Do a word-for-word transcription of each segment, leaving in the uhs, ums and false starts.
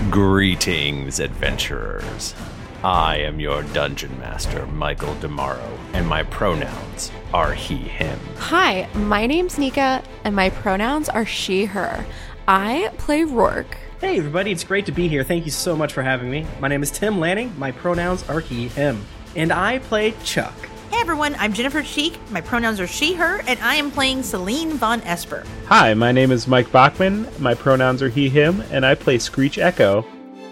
Greetings, adventurers. I am your dungeon master, Michael Demaro, and my pronouns are he, him. Hi, my name's Nika, and my pronouns are she, her. I play Rourke. Hey everybody, it's great to be here. Thank you so much for having me. My name is Tim Lanning, my pronouns are he, him. And I play Chuck. Hey everyone, I'm Jennifer Cheek, my pronouns are she, her, and I am playing Celine Von Esper. Hi, my name is Mike Bachman, my pronouns are he, him, and I play Screech Echo.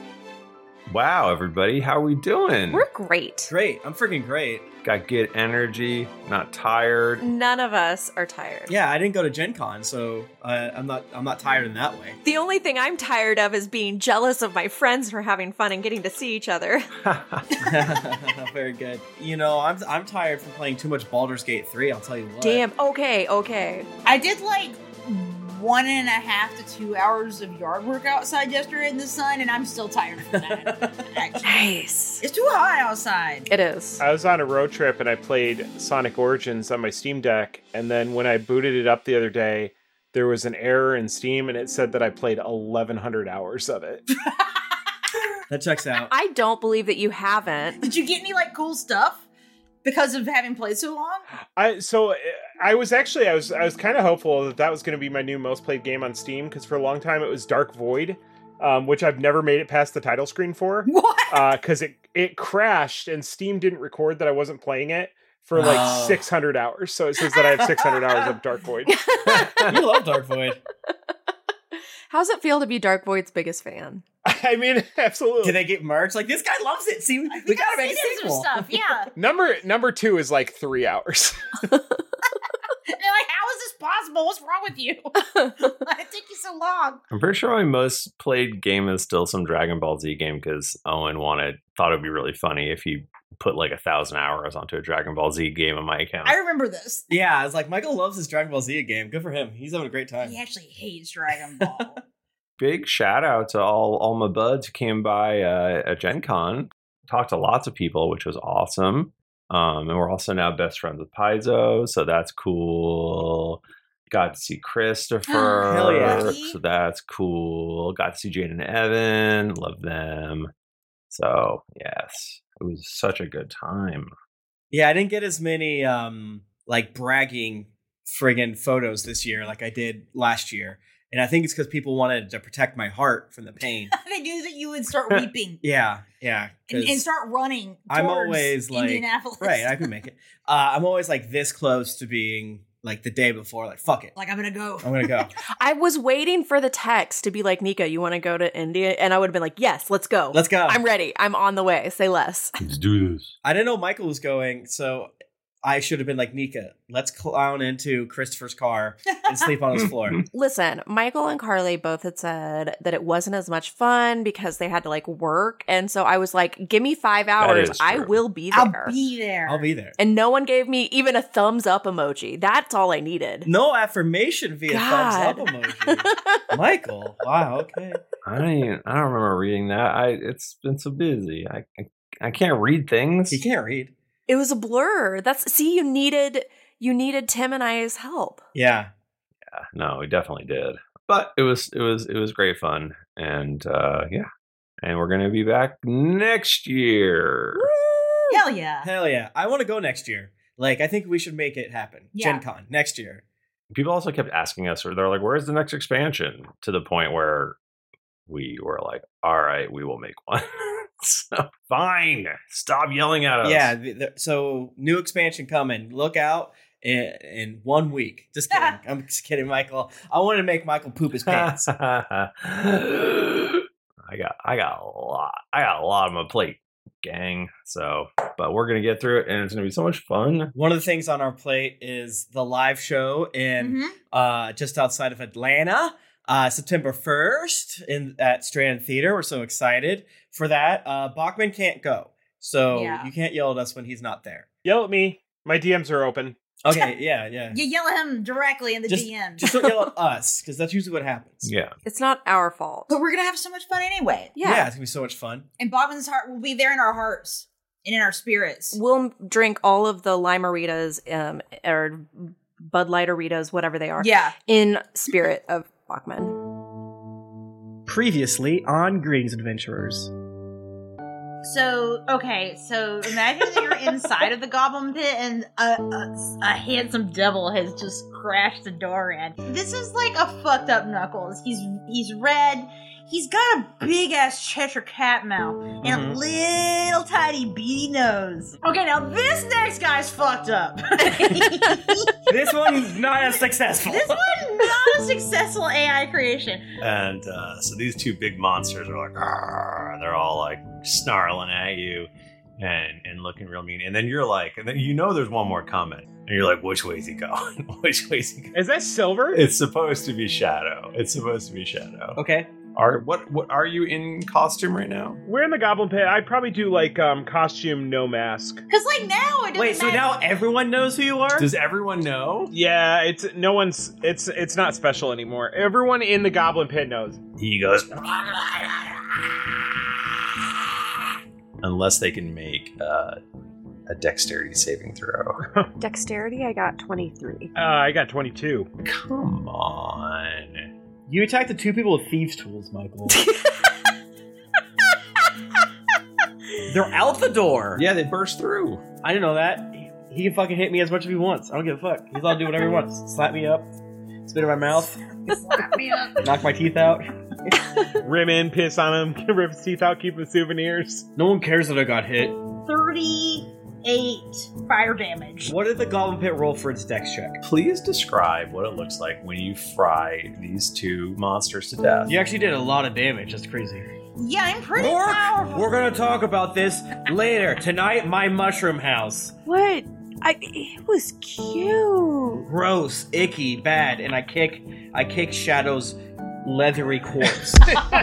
Wow, everybody, how are we doing? We're great. Great, I'm freaking great. Got good energy, not tired. None of us are tired. Yeah, I didn't go to Gen Con, so uh, I'm not I'm not tired in that way. The only thing I'm tired of is being jealous of my friends for having fun and getting to see each other. Very good. You know, I'm I'm tired from playing too much Baldur's Gate three, I'll tell you what. Damn, okay, okay. I did like one and a half to two hours of yard work outside yesterday in the sun, and I'm still tired from that. Actually. Nice. It's too hot outside. It is. I was on a road trip and I played Sonic Origins on my Steam Deck, and then when I booted it up the other day, there was an error in Steam and it said that I played eleven hundred hours of it. That checks out. I don't believe that you haven't. Did you get any like cool stuff because of having played so long? I so I was actually I was I was kind of hopeful that that was going to be my new most played game on Steam, because for a long time it was Dark Void, um, which I've never made it past the title screen for. What? Because uh, it it crashed and Steam didn't record that I wasn't playing it for like Oh. six hundred hours. So it says that I have six hundred hours of Dark Void. You love Dark Void. How's it feel to be Dark Void's biggest fan? I mean, absolutely. Can they get merch? Like, this guy loves it. See, I we think gotta I've make a seen some sequel. stuff. Yeah. Number number two is like three hours. They're like, how is this possible? What's wrong with you? Why it took you so long? I'm pretty sure my most played game is still some Dragon Ball Z game, because Owen wanted thought it'd be really funny if you put like a thousand hours onto a Dragon Ball Z game on my account. I remember this. Yeah, I was like, Michael loves his Dragon Ball Z game. Good for him. He's having a great time. He actually hates Dragon Ball. Big shout out to all all my buds who came by uh, at Gen Con. Talked to lots of people, which was awesome. Um, and we're also now best friends with Paizo, so that's cool. Got to see Christopher. Hell yeah. So that's cool. Got to see Jane and Evan. Love them. So, yes, it was such a good time. Yeah, I didn't get as many um like bragging friggin' photos this year like I did last year. And I think it's because people wanted to protect my heart from the pain. They knew that you would start weeping Yeah, yeah. and, 'cause and start running towards I'm always like, Indianapolis. right, I can make it. Uh, I'm always like this close to being like the day before, like, fuck it. Like, I'm gonna go. I'm gonna go. I was waiting for the text to be like, Nika, you want to go to India? And I would have been like, yes, let's go. Let's go. I'm ready. I'm on the way. Say less. Let's do this. I didn't know Michael was going, so I should have been like, Nika, let's clown into Christopher's car and sleep on his floor. Listen, Michael and Carly both had said that it wasn't as much fun because they had to like work. And so I was like, give me five hours. is I true. will be there. I'll be there. I'll be there. And no one gave me even a thumbs up emoji. That's all I needed. No affirmation via God. thumbs up emoji. Michael, wow, okay. I don't even, I don't remember reading that. I it's been so busy. I I, I can't read things. He can't read. It was a blur. That's see, you needed you needed Tim and I's help. Yeah. Yeah, no, we definitely did. But it was it was it was great fun, and uh, yeah, and we're gonna be back next year. Hell yeah. Hell yeah. I want to go next year. Like, I think we should make it happen. Yeah. Gen Con next year. People also kept asking us, or they're like, "Where's the next expansion?" To the point where we were like, "All right, we will make one." So fine, stop yelling at us. Yeah. The, the, so, new expansion coming. Look out in, in one week. Just kidding. I'm just kidding, Michael. I wanted to make Michael poop his pants. I got I got a lot. I got a lot on my plate, gang. So, but we're gonna get through it, and it's gonna be so much fun. One of the things on our plate is the live show in Mhm. uh, just outside of Atlanta, uh, September first in at Strand Theater. We're so excited for that. Uh, Bachman can't go, so Yeah. you can't yell at us when he's not there. Yell at me. My D Ms are open. Okay, yeah, yeah. You yell at him directly in the Just- D Ms. Just don't yell at us, because that's usually what happens. Yeah, It's not our fault. But we're gonna have so much fun anyway. yeah, Yeah. it's gonna be so much fun. And Bobman's heart will be there in our hearts and in our spirits. We'll drink all of the Limeritas um, or Bud Lighteritas, whatever they are, Yeah. in spirit of Bachman. Previously on Greetings Adventurers. So, okay, so imagine that you're inside of the goblin pit and a, a, a handsome devil has just crashed the door in. This is like a fucked up Knuckles. He's he's red. He's got a big ass Cheshire cat mouth and Mhm. a little tiny beady nose. Okay, now this next guy's fucked up. This one's not as successful. This one's not a successful A I creation. And uh, so these two big monsters are like, "Arr," they're all like snarling at you and and looking real mean. And then you're like, and then you know there's one more coming. And you're like, which way's he going? Which way's he going? Is that Silver? It's supposed to be Shadow. It's supposed to be Shadow. Okay. Are what what are you in costume right now? We're in the Goblin Pit. I'd probably do like um costume, no mask. Because, like, now it doesn't Wait, so matter. now everyone knows who you are? Does everyone know? Yeah, it's no one's. It's it's not special anymore. Everyone in the Goblin Pit knows. He goes, unless they can make uh, a dexterity saving throw. Dexterity, I got twenty-three. Uh, I got twenty-two. Come on. You attacked the two people with thieves' tools, Michael. They're out the door. Yeah, they burst through. I didn't know that. He, he can fucking hit me as much as he wants. I don't give a fuck. He's allowed to do whatever he wants. Slap me up, spit in my mouth, Slap me up. knock my teeth out. Rim in, piss on him, rip his teeth out, keep the souvenirs. No one cares that I got hit. thirty-eight fire damage. What did the Goblin Pit roll for its dex check? Please describe what it looks like when you fry these two monsters to death. You actually did a lot of damage. That's crazy. Yeah, I'm pretty Rourke, powerful. we're gonna talk about this later. Tonight, my mushroom house. What? I. It was cute. Gross, icky, bad, and I kick, I kick Shadow's leathery corpse.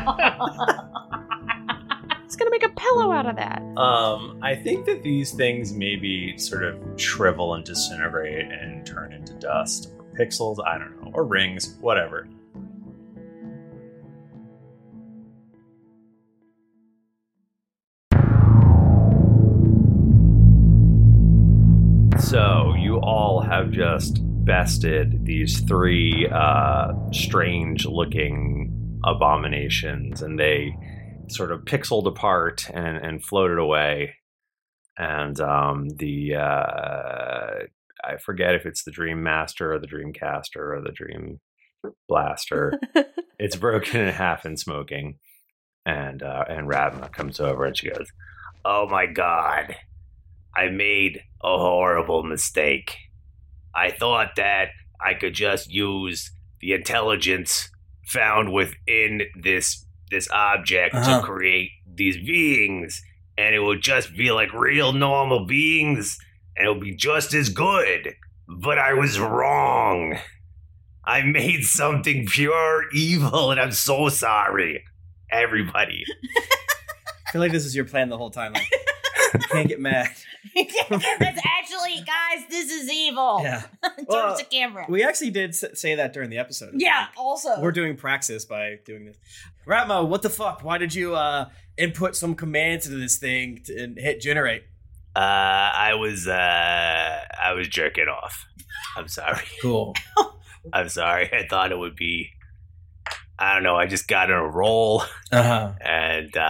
It's gonna make a pillow out of that. Um, I think that these things maybe sort of shrivel and disintegrate and turn into dust or pixels, I don't know, or rings, whatever. So you all have just bested these three uh, strange-looking abominations, and they sort of pixeled apart and, and floated away. And um, the uh, I forget if it's the Dream Master or the Dreamcaster or the Dream Blaster. It's broken in half and smoking. And uh, and Ravna comes over and she goes, "Oh my God, I made a horrible mistake. I thought that I could just use the intelligence found within this this object Uh-huh. to create these beings, and it would just be like real normal beings, and it would be just as good. But I was wrong. I made something pure evil, and I'm so sorry, everybody." I feel like this is your plan the whole time. Like, you can't get mad. That's actually, guys, this is evil. Yeah. Towards Well, the camera. We actually did s- say that during the episode. Yeah, also. We're doing praxis by doing this. Ratmo, what the fuck? Why did you uh, input some commands into this thing to, and hit generate? Uh, I was, uh, I was jerking off. I'm sorry. Cool. I'm sorry. I thought it would be, I don't know, I just got in a roll, Uh-huh. and uh,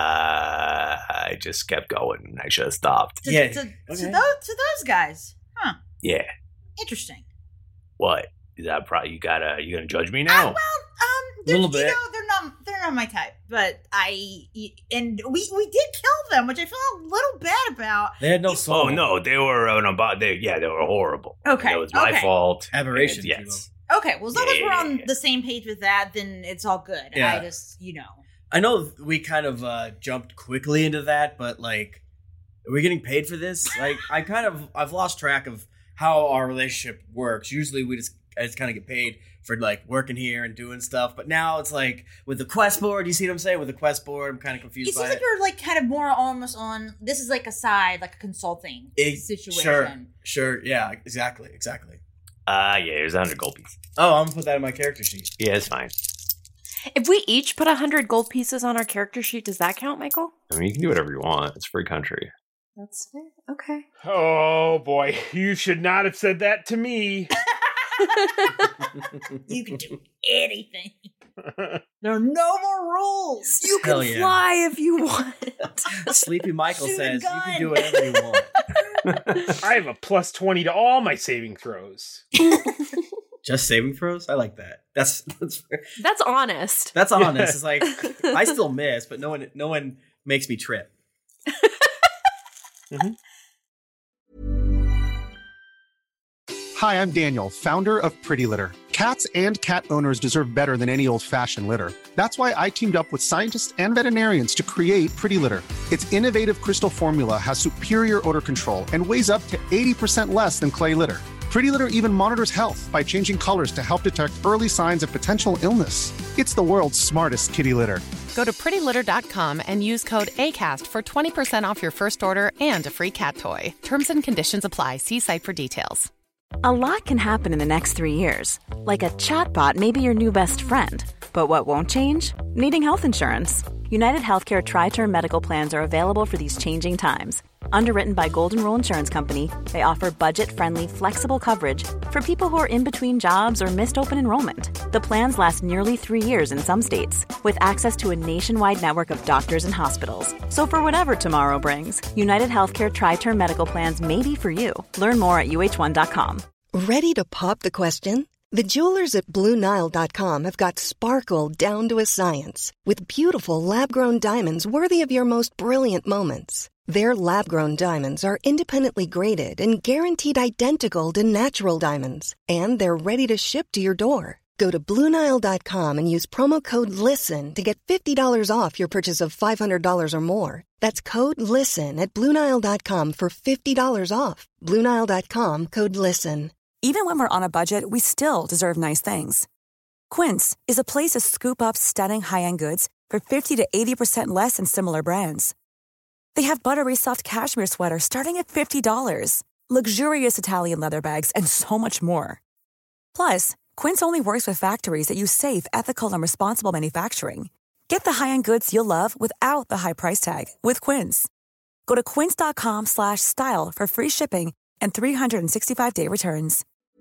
I just kept going, and I should have stopped. to, Yeah, to, to, okay. those, to those guys. Huh. Yeah. Interesting. What? Is that probably, you gotta, you gonna judge me Uh, now? well, um, they're- Little bit. You know, they're not they're not my type, but I and we we did kill them, which I feel a little bad about. They had no soul. Oh, no, they were, uh, about, they, yeah, they were horrible. Okay, It was my okay. fault. Aberration, And if you yes. Okay, well, as long as we're on Yeah. the same page with that, then it's all good. Yeah. I just, you know. I know we kind of uh, jumped quickly into that, but like, are we getting paid for this? Like, I kind of, I've lost track of how our relationship works. Usually we just, I just kind of get paid for like working here and doing stuff. But now it's like with the quest board, you see what I'm saying? With the quest board, I'm kind of It confused seems by like it. you're like kind of more almost on. This is like a side, like a consulting It- situation. Sure, sure, yeah, exactly, exactly. Uh, yeah, here's a hundred gold piece. Oh, I'm gonna put that in my character sheet. Yeah, it's fine. If we each put a hundred gold pieces on our character sheet, does that count, Michael? I mean, you can do whatever you want. It's free country. That's fair. Okay. Oh boy, you should not have said that to me. You can do anything. There are no more rules. You Hell can yeah. fly if you want. Sleepy Michael Shoot a says you can gun. do whatever you want. I have a plus twenty to all my saving throws. Just saving throws? I like that. That's that's That's honest. that's honest. It's like I still miss, but no one no one makes me trip. Mm-hmm. Hi, I'm Daniel, founder of Pretty Litter. Cats and cat owners deserve better than any old-fashioned litter. That's why I teamed up with scientists and veterinarians to create Pretty Litter. Its innovative crystal formula has superior odor control and weighs up to eighty percent less than clay litter. Pretty Litter even monitors health by changing colors to help detect early signs of potential illness. It's the world's smartest kitty litter. Go to pretty litter dot com and use code ACAST for twenty percent off your first order and a free cat toy. Terms and conditions apply. See site for details. A lot can happen in the next three years. Like a chatbot may be your new best friend. But what won't change? Needing health insurance. United Healthcare Tri-Term Medical Plans are available for these changing times. Underwritten by Golden Rule Insurance Company, they offer budget-friendly, flexible coverage for people who are in between jobs or missed open enrollment. The plans last nearly three years in some states, with access to a nationwide network of doctors and hospitals. So for whatever tomorrow brings, United Healthcare Tri-Term Medical Plans may be for you. Learn more at U H one dot com. Ready to pop the question? The jewelers at Blue Nile dot com have got sparkle down to a science with beautiful lab-grown diamonds worthy of your most brilliant moments. Their lab-grown diamonds are independently graded and guaranteed identical to natural diamonds, and they're ready to ship to your door. Go to Blue Nile dot com and use promo code LISTEN to get fifty dollars off your purchase of five hundred dollars or more. That's code LISTEN at Blue Nile dot com for fifty dollars off. Blue Nile dot com, code LISTEN. Even when we're on a budget, we still deserve nice things. Quince is a place to scoop up stunning high-end goods for fifty to eighty percent less than similar brands. They have buttery soft cashmere sweaters starting at fifty dollars, luxurious Italian leather bags, and so much more. Plus, Quince only works with factories that use safe, ethical, and responsible manufacturing. Get the high-end goods you'll love without the high price tag with Quince. Go to quince dot com slash style for free shipping and three hundred sixty-five day returns.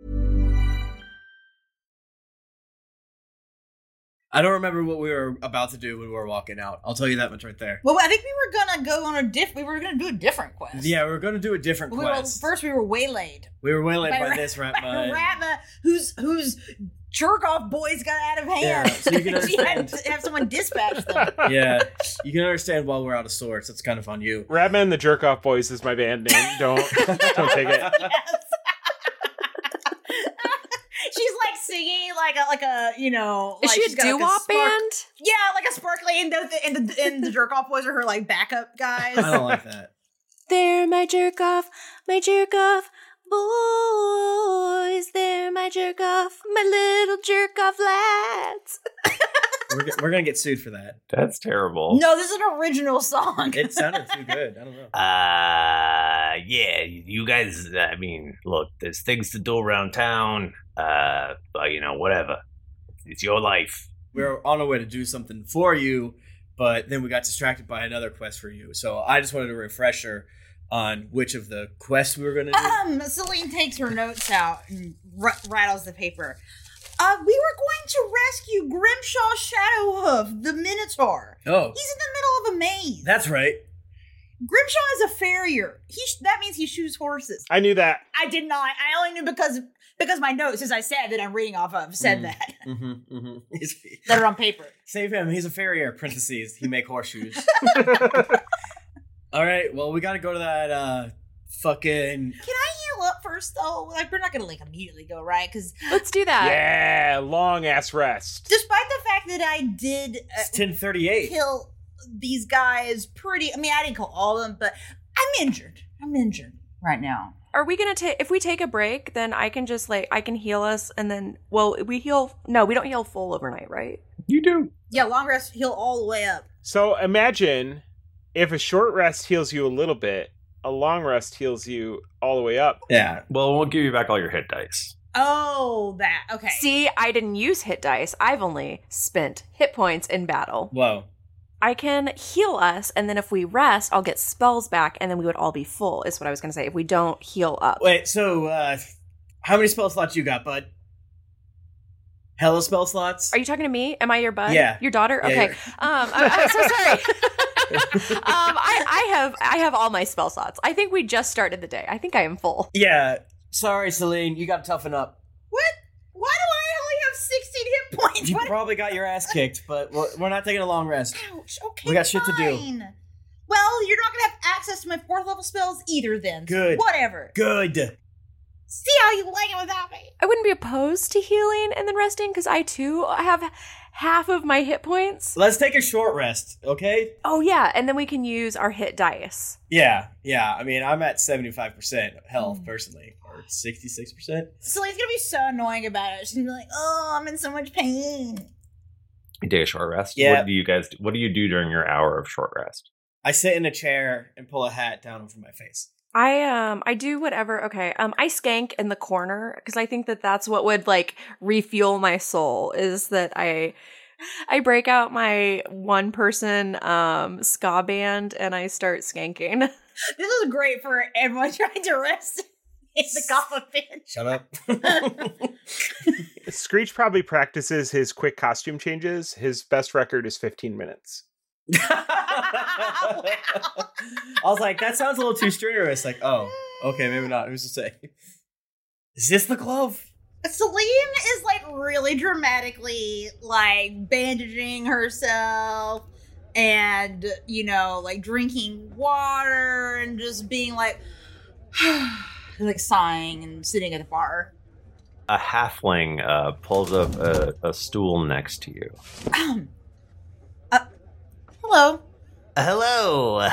I don't remember what we were about to do when we were walking out. I'll tell you that much right there. Well, I think we were gonna go on a diff. We were gonna do a different quest. Yeah, we were going to do a different We were, quest. first, we were waylaid we were waylaid by, Ra- this rat by mud. Ratma, whose whose jerk off boys got out of hand. Yeah, so you can she had understand. to have someone dispatch them. Yeah, you can understand why we're out of sorts. It's kind of on you. Ratman and the Jerk Off Boys is my band name. Don't don't take it. Yes. She's like singing like a like a you know. Is like she she's a got, like, doo-wop spark- band? Yeah, like a sparkly, and the and the, and the jerk off boys are her like backup guys. I don't like that. They're my jerk off, my jerk off boys. They're my jerk off, my little jerk off lads. We're, g- we're going to get sued for that. That's terrible. No, this is an original song. It sounded too good. I don't know. Uh, yeah, you guys, I mean, look, there's things to do around town. Uh, but, you know, whatever. It's your life. We were on our way to do something for you, but then we got distracted by another quest for you. So I just wanted a refresher on which of the quests we were going to do. Um, Celine takes her notes out and r- rattles the paper. Uh, we were going to rescue Grimshaw Shadowhoof, the Minotaur. Oh, He's in the middle of a maze. that's right. Grimshaw is a farrier. He sh- that means he shoots horses. I knew that. I did not. I only knew because because my notes, as I said, that I'm reading off of, said Mm. that. Mm-hmm, mm-hmm. That are on paper. Save him. He's a farrier. Parentheses. He make horseshoes. All right. Well, we got to go to that uh, fucking. Can I heal up first, though? Like, we're not going to, like, immediately go, right? Because Let's do that. Yeah, long ass rest. despite the fact that I did uh, It's ten thirty-eight. kill these guys pretty, I mean, I didn't kill all of them, but I'm injured. I'm injured right now. Are we gonna take? If we take a break, then I can just like I can heal us, and then well, we heal. No, we don't heal full overnight, right? You do. Yeah, long rest heal all the way up. So imagine if a short rest heals you a little bit, a long rest heals you all the way up. Yeah. Well, we'll give you back all your hit dice. Oh, that. Okay. See, I didn't use hit dice. I've only spent hit points in battle. Whoa. I can heal us, and then if we rest, I'll get spells back, and then we would all be full, is what I was going to say, if we don't heal up. Wait, so uh, how many spell slots you got, bud? Hella spell slots. Are you talking to me? Am I your bud? Yeah. Your daughter? Yeah, Okay. you're- Um, I, I'm so sorry. um, I, I have I have all my spell slots. I think we just started the day. I think I am full. Yeah. Sorry, Celine. You got to toughen up. What? Why do I only have sixteen hit points? You What? probably got your ass kicked, but we're, we're not taking a long rest. Ouch. Okay, We got shit to do. fine. Well, you're not gonna have access to my fourth level spells either. Then so Good. whatever. Good. See how you like it without me. I wouldn't be opposed to healing and then resting because I too have half of my hit points. Let's take a short rest, okay? Oh yeah, and then we can use our hit dice. Yeah, yeah. I mean, I'm at seventy-five percent Hmm. health personally, or sixty-six percent. Celine's gonna be so annoying about it. She's gonna be like, "Oh, I'm in so much pain." Day of short rest. Yeah. What do you guys? What do you do during your hour of short rest? I sit in a chair and pull a hat down over my face. I um I do whatever. Okay. Um I skank in the corner because I think that that's what would like refuel my soul is that I I break out my one person um ska band and I start skanking. This is great for everyone trying to rest in the goblin pit. Shut up. Screech probably practices his quick costume changes. His best record is fifteen minutes. I was like, that sounds a little too strenuous. Like, oh, okay, maybe not. Who's to say? Is this the glove? Celine is like really dramatically like bandaging herself and, you know, like drinking water and just being like, like sighing and sitting at the bar. A halfling uh, pulls up a, a stool next to you. uh, hello. Hello.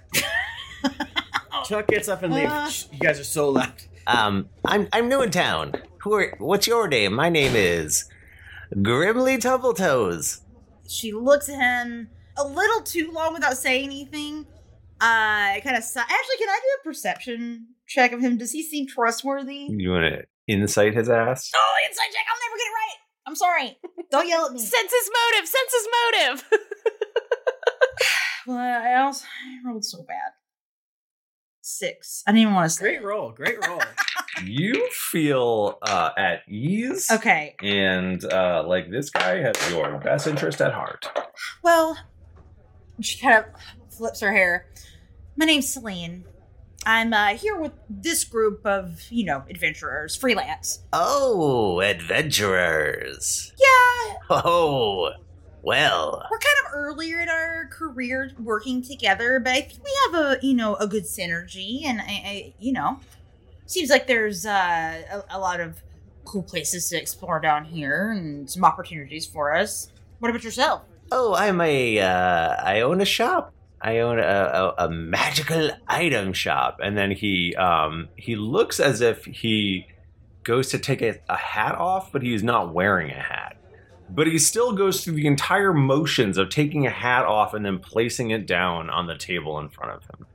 Chuck gets up and leaves. Uh. You guys are so loud. Um, I'm I'm new in town. Who are? What's your name? My name is Grimly Tumbletoes. She looks at him a little too long without saying anything. Uh, kind of. Si- Actually, can I do a perception check of him? Does he seem trustworthy? You want to insight his ass? Oh, inside check. I'll never get it right. I'm sorry. Don't yell at me. Senses motive, senses motive. Well, I also I rolled so bad. Six. I didn't even want to say. Great roll. Great roll. You feel uh, at ease. Okay. And uh, like this guy has your best interest at heart. Well, she kind of flips her hair. My name's Celine. I'm uh, here with this group of, you know, adventurers, freelance. Oh, adventurers. Yeah, Oh, well. we're kind of earlier in our career working together, but I think we have a, you know, a good synergy, and I, I you know, seems like there's uh, a, a lot of cool places to explore down here and some opportunities for us. What about yourself? Oh, I'm a. Uh, I own a shop. I own a, a, a magical item shop. And then he um, he looks as if he goes to take a, a hat off, but he's not wearing a hat. But he still goes through the entire motions of taking a hat off and then placing it down on the table in front of him.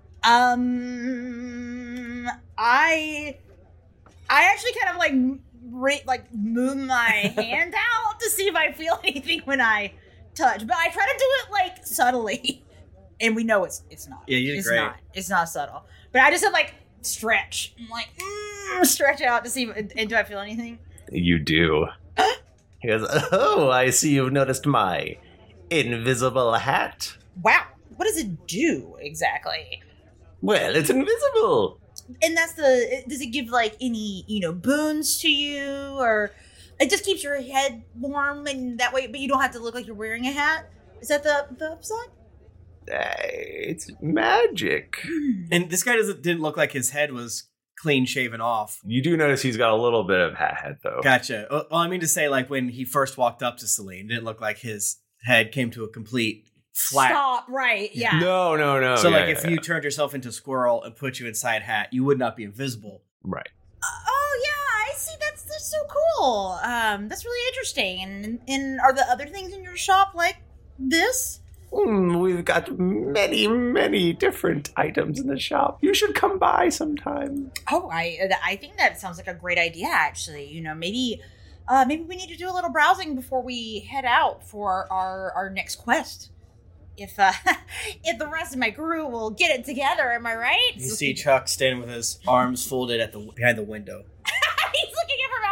Um, I, I actually kind of like re- like move my hand out to see if I feel anything when I touch, but I try to do it like subtly, and we know it's it's not. Yeah, you did it's great. not. It's not subtle. But I just have like stretch, I'm like mm, stretch out to see, if, and do I feel anything? You do. He goes, oh, I see you've noticed my invisible hat. Wow, what does it do exactly? Well, it's invisible. And that's the. Does it give like any you know boons to you, or it just keeps your head warm and that way, but you don't have to look like you're wearing a hat? Is that the the upside? Uh, it's magic. And this guy doesn't didn't look like his head was clean shaven off. You do notice he's got a little bit of hat head, though. Gotcha. Well, I mean to say, like when he first walked up to Celine, it didn't look like his head came to a complete flat. Stop. Right. Yeah. No, no, no. So, yeah, like, yeah, if yeah. you turned yourself into a squirrel and put you inside hat, you would not be invisible. Right. Oh yeah, I see. That's that's so cool. Um, that's really interesting. And and are the other things in your shop like this? Mm, we've got many, many different items in the shop. You should come by sometime. Oh, I I think that sounds like a great idea. Actually, you know, maybe uh, maybe we need to do a little browsing before we head out for our our next quest. If uh, if the rest of my crew will get it together, am I right? You see Chuck standing with his arms folded at the behind the window. He's looking at from outside.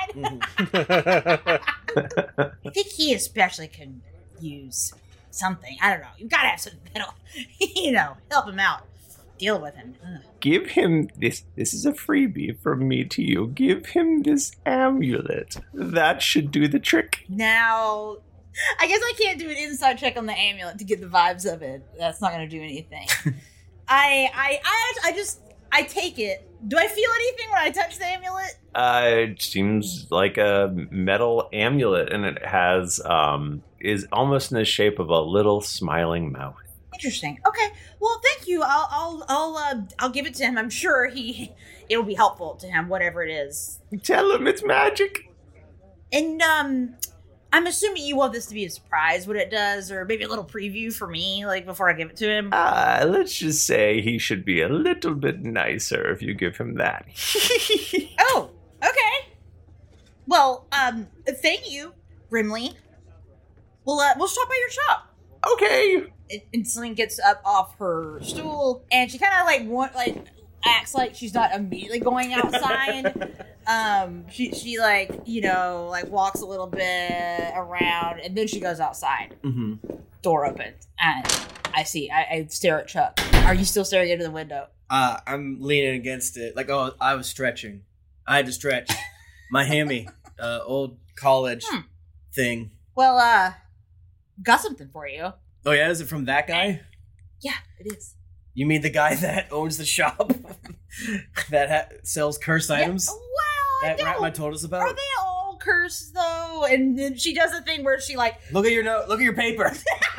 I think he especially can use something. I don't know. You've got to have something that'll, you know, help him out. Deal with him. Ugh. Give him this. This is a freebie from me to you. Give him this amulet. That should do the trick. Now, I guess I can't do an inside check on the amulet to get the vibes of it. That's not going to do anything. I, I, I, I just, I take it. Do I feel anything when I touch the amulet? Uh, it seems like a metal amulet, and it has um is almost in the shape of a little smiling mouth. Interesting. Okay. Well, thank you. I'll, I'll, I'll, uh, I'll give it to him. I'm sure he, it'll be helpful to him, whatever it is. Tell him it's magic. And um, I'm assuming you want this to be a surprise, what it does, or maybe a little preview for me, like before I give it to him. Uh, let's just say he should be a little bit nicer if you give him that. Oh, okay. Well, um, thank you, Brimley. We'll, uh, we'll stop by your shop. Okay. And, and Celine gets up off her stool, and she kind of like want, like acts like she's not immediately going outside. um, she she like you know like walks a little bit around, and then she goes outside. Mm-hmm. Door opens, and I see. I, I stare at Chuck. Are you still staring into the window? Uh, I'm leaning against it. Like, oh, I was stretching. I had to stretch my hammy, uh, old college Hmm. thing. Well, uh, got something for you. Oh yeah, is it from that guy? Yeah, it is. You mean the guy that owns the shop that ha- sells cursed items? Yeah, well, I that don't. Ratma told us about. Are they all cursed though? And then she does a thing where she like Look at your note. Look at your paper.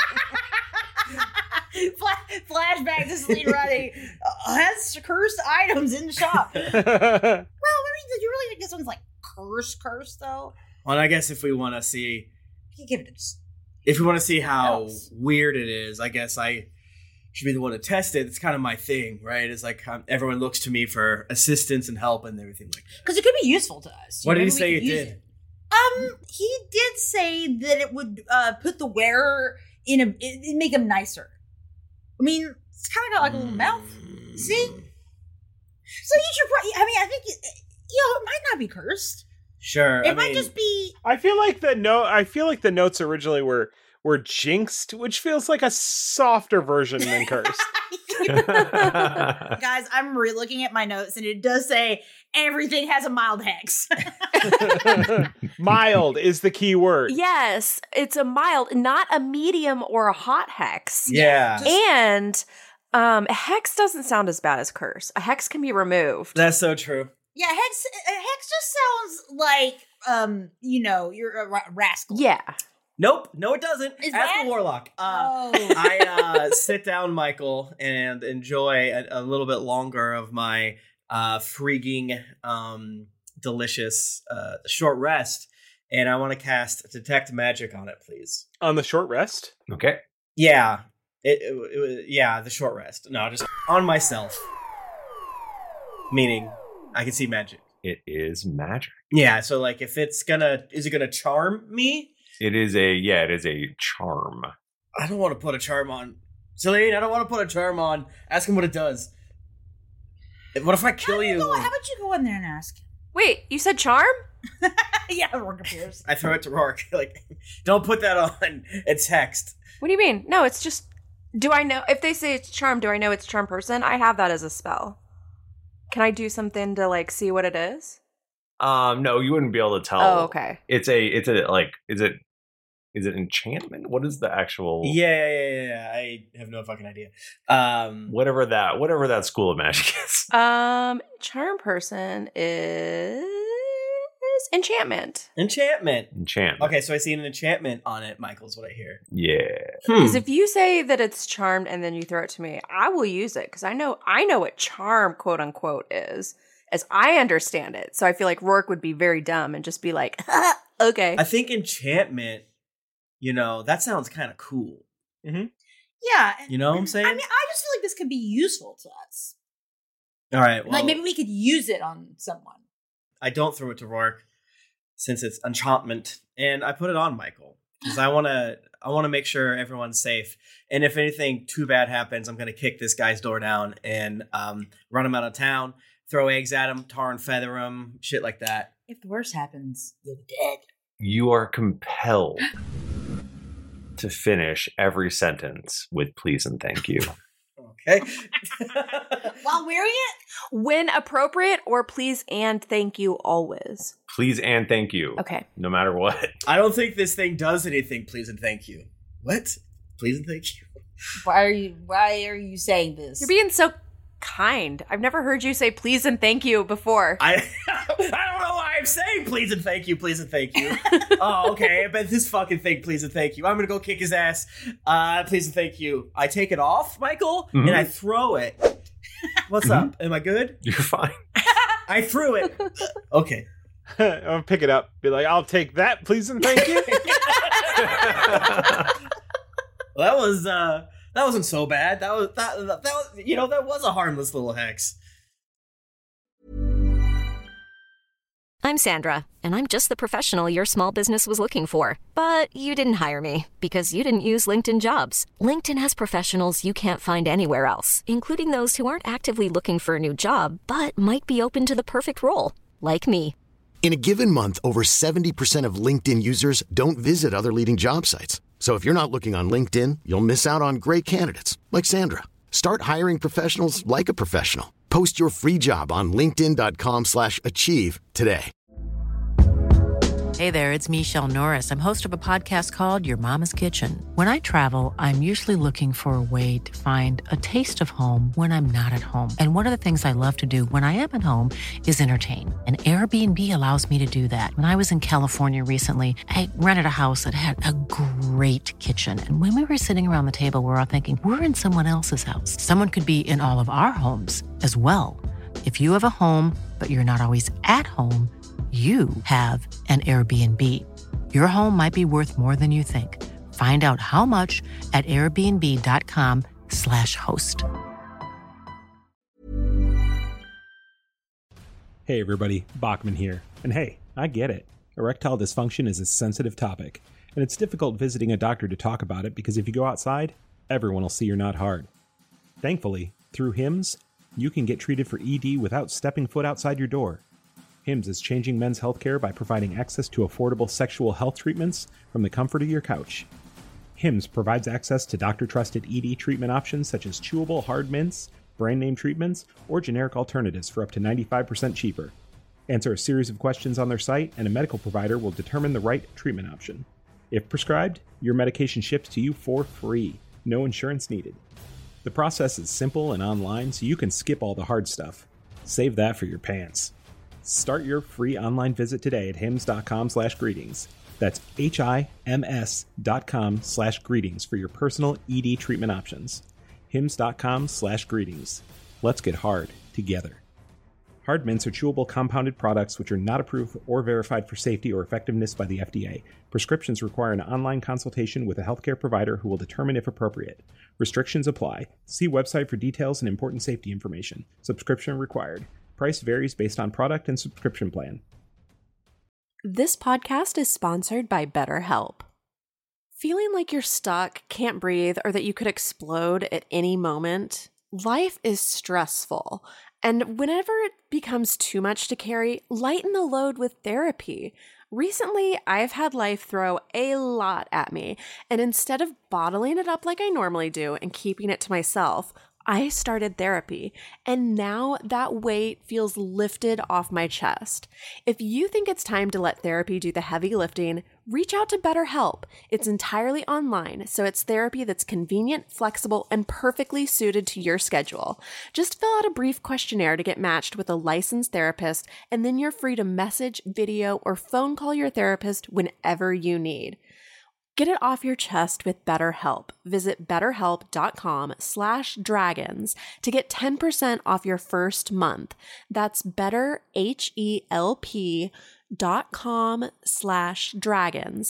Flash- flashback to Celine running uh, has cursed items in the shop. Well, I mean, do you really think this one's like curse, curse though? Well, I guess if we want to see, You give it a just if we want to see how else. weird it is, I guess I should be the one to test it. It's kind of my thing, right? It's like um, everyone looks to me for assistance and help and everything like that. because it could be useful to us. What did Maybe he we say could it use did? Um, he did say that it would uh, put the wearer in a, it, it'd make him nicer. I mean, it's kind of got like a little mouth. See? So you should probably, I mean, I think, it, you know, it might not be cursed. Sure. It I might mean, just be, I feel like the note. I feel like the notes originally were were jinxed, which feels like a softer version than cursed. guys, I'm re-looking at my notes and it does say everything has a mild hex. Mild is the key word. Yes, it's a mild, not a medium or a hot hex. Yeah. And um, a hex doesn't sound as bad as curse. A hex can be removed. That's so true. Yeah, hex, uh, hex just sounds like, um, you know, you're a ra- rascal. Yeah. Nope. No, it doesn't. Is Ask that- the warlock. Uh, Oh. I uh, sit down, Michael, and enjoy a, a little bit longer of my uh, freaking um, delicious uh, short rest, and I want to cast Detect Magic on it, please. On the short rest. Okay. Yeah, it, it, it was yeah the short rest. No, just on myself, meaning I can see magic. It is magic. Yeah, so like if it's gonna, is it gonna charm me? It is a yeah. It is a charm. I don't want to put a charm on. Celine, I don't want to put a charm on. Ask him what it does. What if I kill How, you? go, how about you go in there and ask? Wait, you said charm? Yeah, Rourke appears. I throw it to Rourke. Like, don't put that on. It's text. What do you mean? No, it's just. Do I know if they say it's charm? Do I know it's charm person? I have that as a spell. Can I do something to like see what it is? Um, no, you wouldn't be able to tell. Oh, okay. It's a. It's a like. Is it? Is it enchantment? What is the actual? Yeah, yeah, yeah, yeah. I have no fucking idea. Um, Whatever that. Whatever that school of magic is. Um, charm person is enchantment. enchantment. Enchantment. Okay, so I see an enchantment on it, Michael, is what I hear. Yeah. Because if you say that it's charmed and then you throw it to me, I will use it because I know I know what charm quote unquote is, as I understand it. So I feel like Rourke would be very dumb and just be like, okay. I think enchantment, you know, that sounds kind of cool. Mm-hmm. Yeah. You know what I'm saying? I mean, I just feel like this could be useful to us. All right, well, Like maybe we could use it on someone. I don't throw it to Rourke since it's enchantment, and I put it on Michael because I want to. I want to make sure everyone's safe. And if anything too bad happens, I'm going to kick this guy's door down and um, run him out of town, throw eggs at him, tar and feather him, shit like that. If the worst happens, you'll be dead. You are compelled to finish every sentence with please and thank you. Okay. While wearing it? When appropriate, or please and thank you always. Please and thank you. Okay. No matter what. I don't think this thing does anything. Please and thank you. What? Please and thank you. Why are you why are you saying this? You're being so kind. I've never heard you say please and thank you before. I I don't know why I'm saying please and thank you, please and thank you. Oh, okay. I bet this fucking thing, please and thank you. I'm gonna go kick his ass. Uh, please and thank you. I take it off, Michael, mm-hmm. and I throw it. What's mm-hmm. up? Am I good? You're fine. I threw it. Okay. I'll pick it up. Be like, I'll take that, please and thank you. Well, that was uh that wasn't so bad. That was that that was you know that was a harmless little hex. I'm Sandra, and I'm just the professional your small business was looking for. But you didn't hire me because you didn't use LinkedIn Jobs. LinkedIn has professionals you can't find anywhere else, including those who aren't actively looking for a new job, but might be open to the perfect role, like me. In a given month, over seventy percent of LinkedIn users don't visit other leading job sites. So if you're not looking on LinkedIn, you'll miss out on great candidates like Sandra. Start hiring professionals like a professional. Post your free job on linkedin.com slash achieve today. Hey there, it's Michelle Norris. I'm host of a podcast called Your Mama's Kitchen. When I travel, I'm usually looking for a way to find a taste of home when I'm not at home. And one of the things I love to do when I am at home is entertain. And Airbnb allows me to do that. When I was in California recently, I rented a house that had a great kitchen. And when we were sitting around the table, we were all thinking, we're in someone else's house. Someone could be in all of our homes as well. If you have a home, but you're not always at home, you have an Airbnb. Your home might be worth more than you think. Find out how much at airbnb.com slash host. Hey everybody, Bachman here. And hey, I get it. Erectile dysfunction is a sensitive topic, and it's difficult visiting a doctor to talk about it because if you go outside, everyone will see you're not hard. Thankfully, through Hims, you can get treated for E D without stepping foot outside your door. Hims is changing men's healthcare by providing access to affordable sexual health treatments from the comfort of your couch. Hims provides access to doctor-trusted E D treatment options such as chewable hard mints, brand-name treatments, or generic alternatives for up to ninety-five percent cheaper. Answer a series of questions on their site, and a medical provider will determine the right treatment option. If prescribed, your medication ships to you for free, no insurance needed. The process is simple and online, so you can skip all the hard stuff. Save that for your pants. Start your free online visit today at hims.com slash greetings. That's H-I-M-S dot com slash greetings for your personal E D treatment options. Hims.com slash greetings. Let's get hard together. Hard mints are chewable compounded products which are not approved or verified for safety or effectiveness by the F D A. Prescriptions require an online consultation with a healthcare provider who will determine if appropriate. Restrictions apply. See website for details and important safety information. Subscription required. Price varies based on product and subscription plan. This podcast is sponsored by BetterHelp. Feeling like you're stuck, can't breathe, or that you could explode at any moment? Life is stressful, and whenever it becomes too much to carry, lighten the load with therapy. Recently, I've had life throw a lot at me, and instead of bottling it up like I normally do and keeping it to myself, I started therapy, and now that weight feels lifted off my chest. If you think it's time to let therapy do the heavy lifting, reach out to BetterHelp. It's entirely online, so it's therapy that's convenient, flexible, and perfectly suited to your schedule. Just fill out a brief questionnaire to get matched with a licensed therapist, and then you're free to message, video, or phone call your therapist whenever you need. Get it off your chest with BetterHelp. Visit betterhelp.com slash dragons to get ten percent off your first month. That's betterhelp.com slash dragons.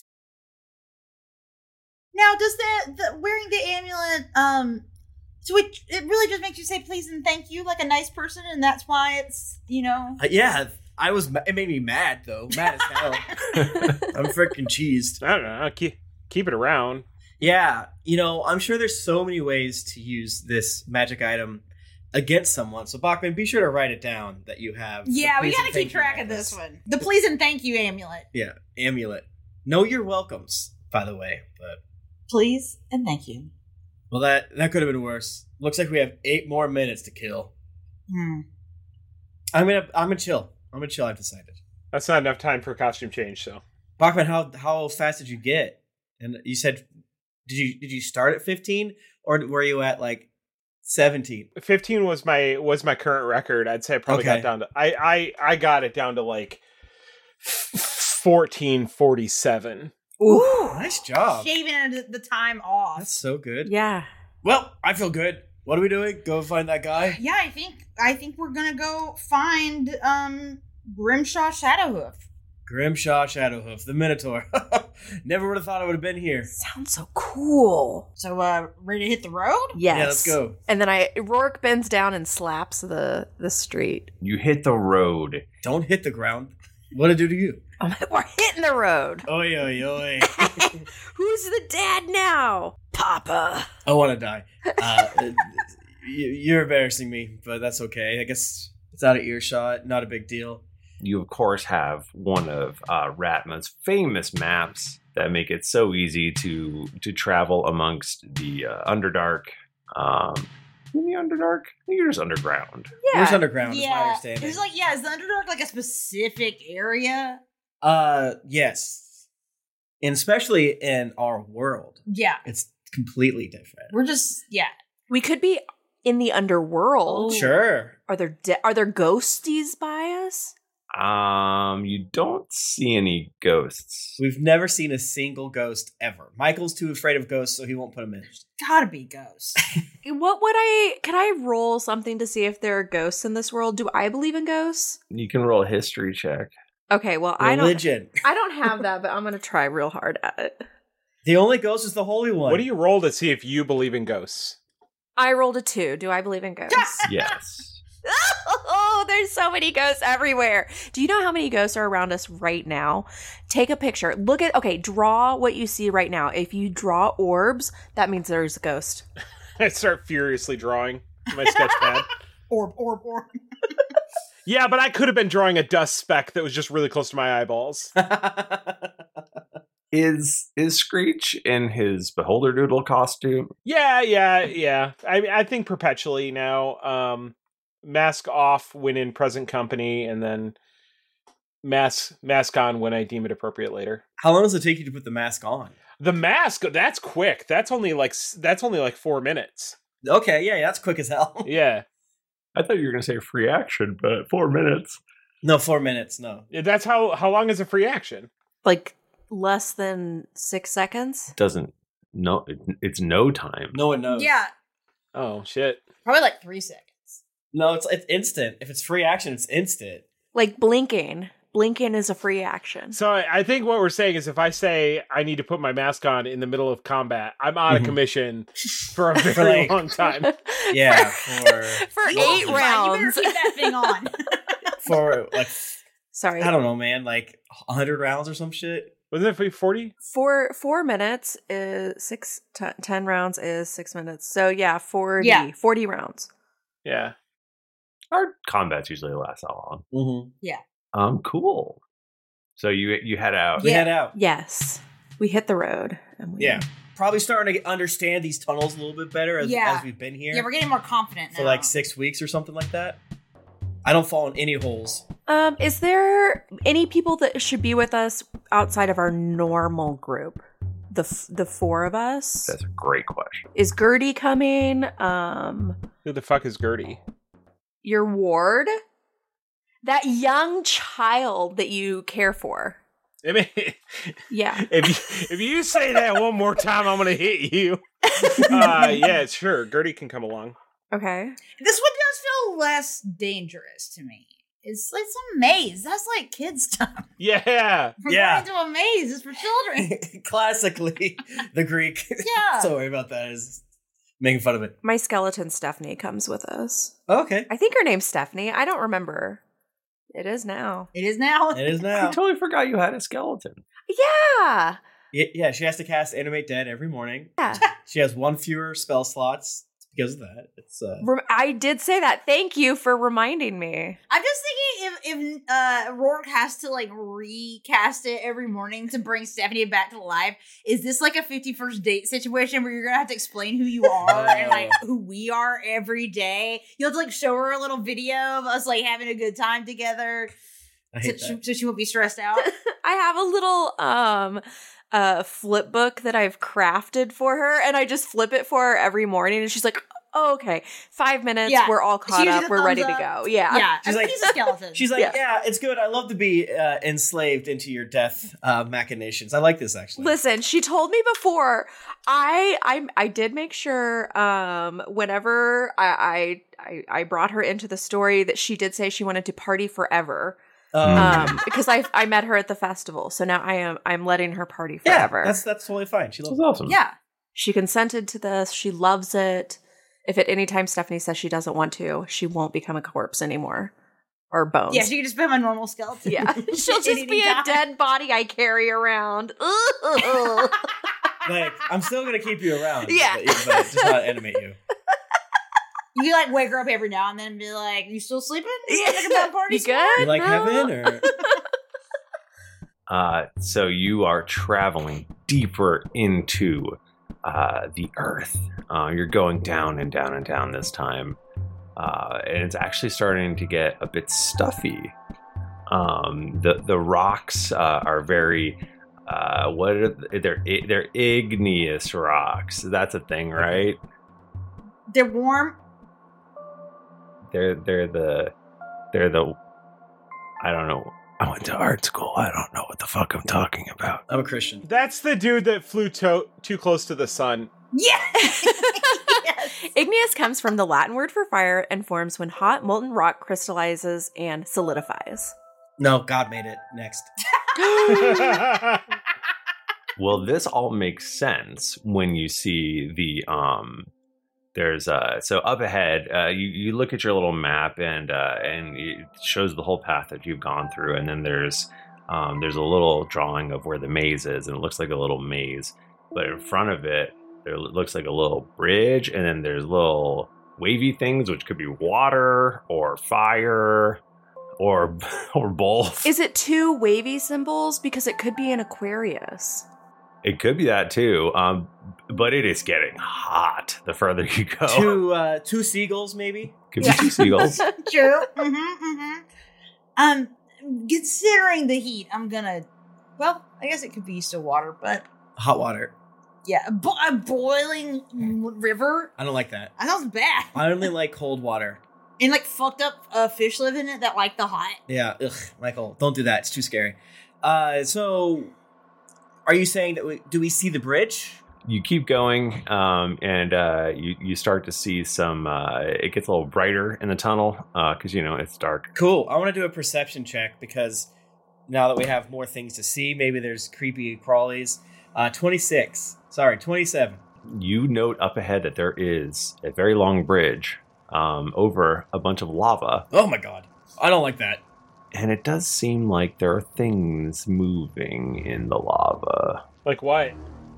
Now, does the, the wearing the amulet, um, so it, it really just makes you say please and thank you like a nice person, and that's why it's, you know? Uh, yeah, I was, it made me mad, though. Mad as hell. I'm freaking cheesed. I don't know. Keep, keep it around. Yeah, you know, I'm sure there's so many ways to use this magic item. against someone. So Bachman, be sure to write it down that you have. Yeah, we please gotta and keep thank you track of necklace. this one. The please and thank you amulet. Yeah, amulet. Know your welcomes, by the way. But Please and thank you. well, that that could have been worse. Looks like we have eight more minutes to kill. Hmm. I'm gonna I'm gonna chill. I'm gonna chill. I've decided. That's not enough time for a costume change, so. Bachman, how how fast did you get? And you said, did you did you start at fifteen or were you at like seventeen? fifteen was my was my current record. I'd say I probably Okay. got down to I I I got it down to like fourteen forty-seven. Ooh, nice job. Shaving the time off. That's so good. Yeah. Well, I feel good. What are we doing? Go find that guy? Yeah, I think I think we're gonna go find um Grimshaw Shadowhoof. Grimshaw Shadowhoof, the Minotaur. Never would have thought I would have been here. Sounds so cool. So, uh, ready to hit the road? Yes. Yeah, let's go. And then I Rourke bends down and slaps the the street. You hit the road. Don't hit the ground. What'd it do to you? I'm like, we're hitting the road. Oi, oi, oi. Who's the dad now? Papa. I want to die. Uh, you, you're embarrassing me, but that's okay. I guess it's out of earshot. Not a big deal. You, of course, have one of uh, Ratma's famous maps that make it so easy to to travel amongst the uh, Underdark. Um, in the Underdark? I think you're just underground. Yeah. Where's underground? Is my Yeah. understanding. It's like, yeah, is the Underdark like a specific area? Uh, yes, and especially in our world, Yeah. it's completely different. We're just, yeah. We could be in the underworld. Sure. Are there de- are there ghosties by us? Um, you don't see any ghosts. We've never seen a single ghost ever. Michael's too afraid of ghosts, so he won't put them in. Gotta be ghosts. What would I? Can I roll something to see if there are ghosts in this world? Do I believe in ghosts? You can roll a history check. Okay, well I don't. Religion. I don't have that, but I'm gonna try real hard at it. The only ghost is the Holy One. What do you roll to see if you believe in ghosts? I rolled a two. Do I believe in ghosts? Yes. Oh, there's so many ghosts everywhere. Do you know how many ghosts are around us right now? Take a picture. Look at, okay, draw what you see right now. If you draw orbs, that means there's a ghost. I start furiously drawing my sketch pad. Orb, orb, orb. Yeah, but I could have been drawing a dust speck that was just really close to my eyeballs. Is is Screech in his Beholder Doodle costume? Yeah, yeah, yeah. I I think perpetually now. Um, mask off when in present company, and then mask mask on when I deem it appropriate later. How long does it take you to put the mask on? The mask, that's quick. That's only like that's only like four minutes. Okay, yeah, yeah, that's quick as hell. Yeah. I thought you were going to say free action, but four minutes. No, four minutes. No, Yeah, that's how how long is a free action? Like less than six seconds? Doesn't no, it, it's no time. no one knows. Yeah. Oh shit. Probably like three seconds. No, it's it's instant. If it's free action, it's instant. Like blinking. Blinking is a free action. So I, I think what we're saying is if I say I need to put my mask on in the middle of combat, I'm out of Mhm. commission for a very For, like- long time. Yeah, for For You won't eight be fine. You better rounds. keep that thing on. for like Sorry. I don't know, man, like a hundred rounds or some shit. Wasn't it forty? Four four minutes is six t- ten rounds is six minutes. So yeah, forty Yeah. forty rounds. Yeah. Our combats usually last that long. Mm-hmm. Um, cool. So you you head out. We Yeah. head out. Yes. We hit the road. And we, Yeah, probably starting to get- understand these tunnels a little bit better as, Yeah. as we've been here Yeah, we're getting more confident for now. like six weeks or something like that. I don't fall in any holes. Um, is there any people that should be with us outside of our normal group? The f- the four of us. That's a great question. Is Gertie coming? Um, Who the fuck is Gertie? your ward? That young child that you care for. I mean, Yeah. if you, if you say that one more time, I'm gonna hit you. Uh, yeah, sure. Gertie can come along. Okay. This one does feel less dangerous to me. It's it's a maze. That's like kid stuff. Yeah. We're Yeah. going to a maze. It's for children. Classically, the Greek. Yeah. Sorry about that. Is making fun of it. My skeleton Stephanie comes with us. Okay, I think her name's Stephanie. I don't remember. It is now. It is now. it is I now. totally forgot you had a skeleton. Yeah. Y- Yeah, she has to cast Animate Dead every morning. Yeah. She has one fewer spell slots. It's because of that. It's uh, Rem- I did say that. Thank you for reminding me. I'm just thinking if if uh, Rourke has to like recast it every morning to bring Stephanie back to life, is this like a fifty-first date situation where you're gonna have to explain who you are and like who we are every day? You'll have to like show her a little video of us like having a good time together, I so hate she, that. so she won't be stressed out. I have a little um uh flip book that I've crafted for her, and I just flip it for her every morning, and she's like, oh, okay, five minutes, Yeah. we're all She caught uses up, the we're ready thumbs to up. go. Yeah. Yeah, She's a like- piece of skeleton. She's like, Yeah. yeah. it's good. I love to be uh, enslaved into your death uh, machinations. I like this actually. Listen, she told me before. I I I did make sure um whenever I I I, I brought her into the story that she did say she wanted to party forever. Um, Um because I I met her at the festival. So now I am I'm letting her party yeah, forever. that's that's totally fine. She loves That's awesome. Yeah. She consented to this. She loves it. If at any time Stephanie says she doesn't want to, she won't become a corpse anymore. Or bones. Yeah, she can just become a normal skeleton. Yeah. She'll At just any be a time. dead body I carry around. Ugh. Like, I'm still gonna keep you around. Yeah. but, but just not animate you. You can like wake her up every now and then and be like, "You still sleeping? You Yeah. think about party You some good? You like No. heaven or? Uh, so you are traveling deeper into uh, the earth. Uh, you're going down and down and down this time. Uh, and it's actually starting to get a bit stuffy. Um, the the rocks uh, are very uh, what are they? they're they're igneous rocks. That's a thing, right? They're warm. They're they're the they're the I don't know. I went to art school. I don't know what the fuck I'm talking about. I'm a Christian. That's the dude that flew to- too close to the sun. Yeah. Igneous comes from the Latin word for fire and forms when hot molten rock crystallizes and solidifies. No, God made it. Next. Well, this all makes sense when you see the um there's uh so up ahead uh you, you look at your little map and uh and it shows the whole path that you've gone through, and then there's um there's a little drawing of where the maze is, and it looks like a little maze, but in front of it there looks like a little bridge, and then there's little wavy things which could be water or fire or or both. Is it two wavy symbols? Because it could be an Aquarius. It could be that too, um, but it is getting hot the further you go. Two uh, two seagulls, maybe. Could be two seagulls. True. Mm-hmm, mm-hmm. Um, considering the heat, I'm gonna. Well, I guess it could be still water, but Hot water. yeah, a, bo- a boiling river. I don't like that. That sounds bad. I only like cold water. And like fucked up uh, fish live in it that like the hot. Yeah, ugh, Michael, don't do that. It's too scary. Uh, so, are you saying that we, do we see the bridge? You keep going, um, and uh, you you start to see some. Uh, it gets a little brighter in the tunnel because you know it's dark. Cool. I want to do a perception check because now that we have more things to see, maybe there's creepy crawlies. Uh, twenty-six. Sorry, twenty-seven. You note up ahead that there is a very long bridge um, over a bunch of lava. Oh my god, I don't like that. And it does seem like there are things moving in the lava. Like what?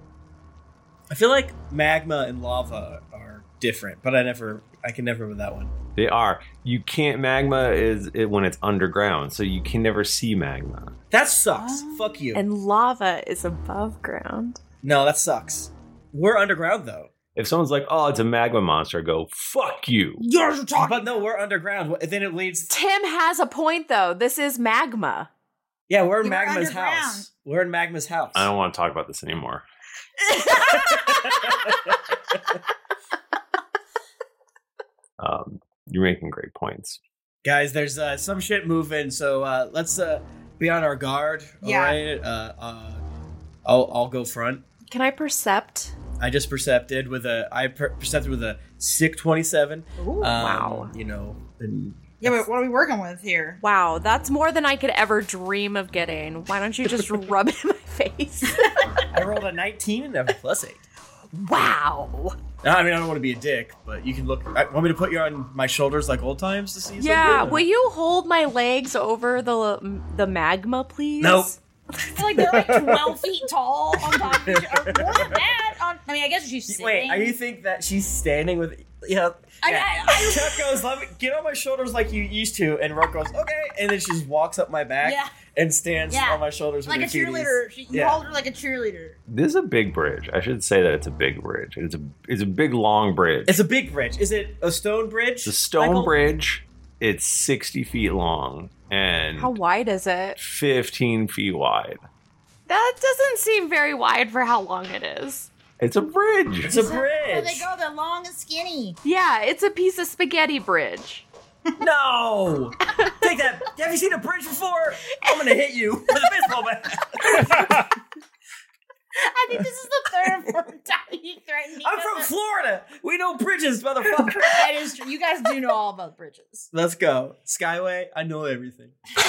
I feel like magma and lava are different, but I never, I can never with that one. They are. You can't. Magma is it when it's underground, so you can never see magma. That sucks. Fuck you. And lava is above ground. No, that sucks. We're underground though. If someone's like, "Oh, it's a magma monster," I go, "Fuck you." You're talking. But no, we're underground. What- Then it leads. Tim has a point, though. This is magma. Yeah, we're in You're Magma's underground. house. We're in Magma's house. I don't want to talk about this anymore. um, you're making great points. Guys, there's uh, some shit moving, so uh, let's uh, be on our guard. Yeah. All right. Uh, uh, I'll I'll go front. Can I percept? I just percepted with a I per- percepted with a sick twenty-seven. Ooh, wow. You know. And Yeah, but what are we working with here? Wow, that's more than I could ever dream of getting. Why don't you just rub it in my face? I rolled a nineteen and a plus eight. Wow. No, I mean I don't want to be a dick, but you can look. I, want me to put you on my shoulders like old times to see? Yeah, something? will you hold my legs over the the magma, please? Nope. I feel like they're like twelve feet tall on top of each other. More than that. On, I mean, I guess she's sitting. Wait, are you think that she's standing with Yeah. I- yeah. I- Chuck goes, let me get on my shoulders like you used to, and Rourke goes, okay, and then she just walks up my back Yeah. and stands Yeah. on my shoulders like a with her titties. cheerleader. She, you Yeah. hold her like a cheerleader. This is a big bridge. I should say that it's a big bridge. It's a it's a big long bridge. It's a big bridge. Is it a stone bridge? It's a stone Michael? bridge. It's sixty feet long and How wide is it? fifteen feet wide. That doesn't seem very wide for how long it is. It's a bridge. It's a Oh, bridge. they go, they're long and skinny. Yeah, it's a piece of spaghetti bridge. No! Take that. Have you seen a bridge before? I'm going to hit you with a baseball bat. I think this is the third or fourth time you threatened me. I'm from Florida. We know bridges, motherfucker. That is true. You guys do know all about bridges. Let's go. Skyway, I know everything.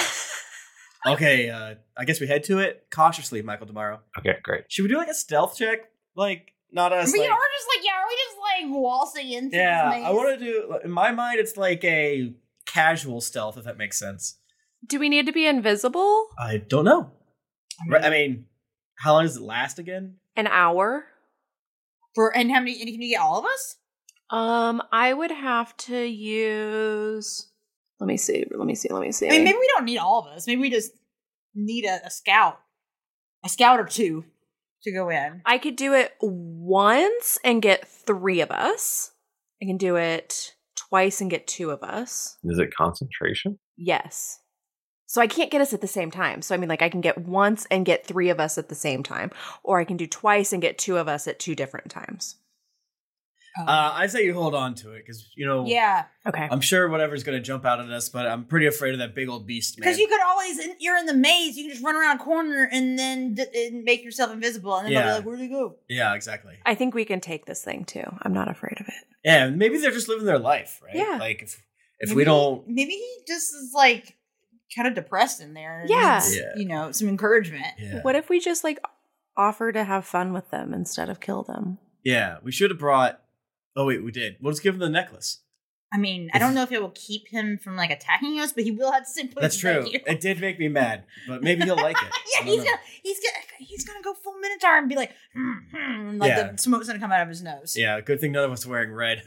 Okay, uh, I guess we head to it cautiously, Michael Demaro. Okay, great. Should we do like a stealth check? Like, not us. We like, are just like, yeah, are we just like waltzing into yeah, this maze? I want to do, in my mind, it's like a casual stealth, if that makes sense. Do we need to be invisible? I don't know. Right, I mean, how long does it last again? An hour? For and how many? And can you get all of us? Um, I would have to use. Let me see. Let me see. Let me see. I mean, maybe we don't need all of us. Maybe we just need a, a scout, a scout or two to go in. I could do it once and get three of us. I can do it twice and get two of us. Is it concentration? Yes. So I can't get us at the same time. So I mean, like I can get once and get three of us at the same time, or I can do twice and get two of us at two different times. Uh, I say you hold on to it because you know. Yeah. Okay. I'm sure whatever's going to jump out at us, but I'm pretty afraid of that big old beast, man. Because you could always, you're in the maze, you can just run around a corner and then d- and make yourself invisible, and then they'll Yeah. be like, where'd they go? Yeah, exactly. I think we can take this thing too. I'm not afraid of it. Yeah, maybe they're just living their life, right? Yeah. Like if if Maybe we don't, he- maybe he just is like kind of depressed in there. and Yeah. needs, Yeah. You know, some encouragement. yeah, What if we just like offer to have fun with them instead of kill them? yeah, we should have brought. Oh wait, we did. We'll just give him the necklace. I mean, I don't know if it will keep him from like attacking us, but he will have to say, That's true. Thank you. It did make me mad, but maybe he'll like it. I Yeah, don't he's know. gonna he's gonna he's gonna go full Minotaur and be like, hmm, hmm, and, like Yeah. the smoke's gonna come out of his nose. Yeah, good thing none of us are wearing red.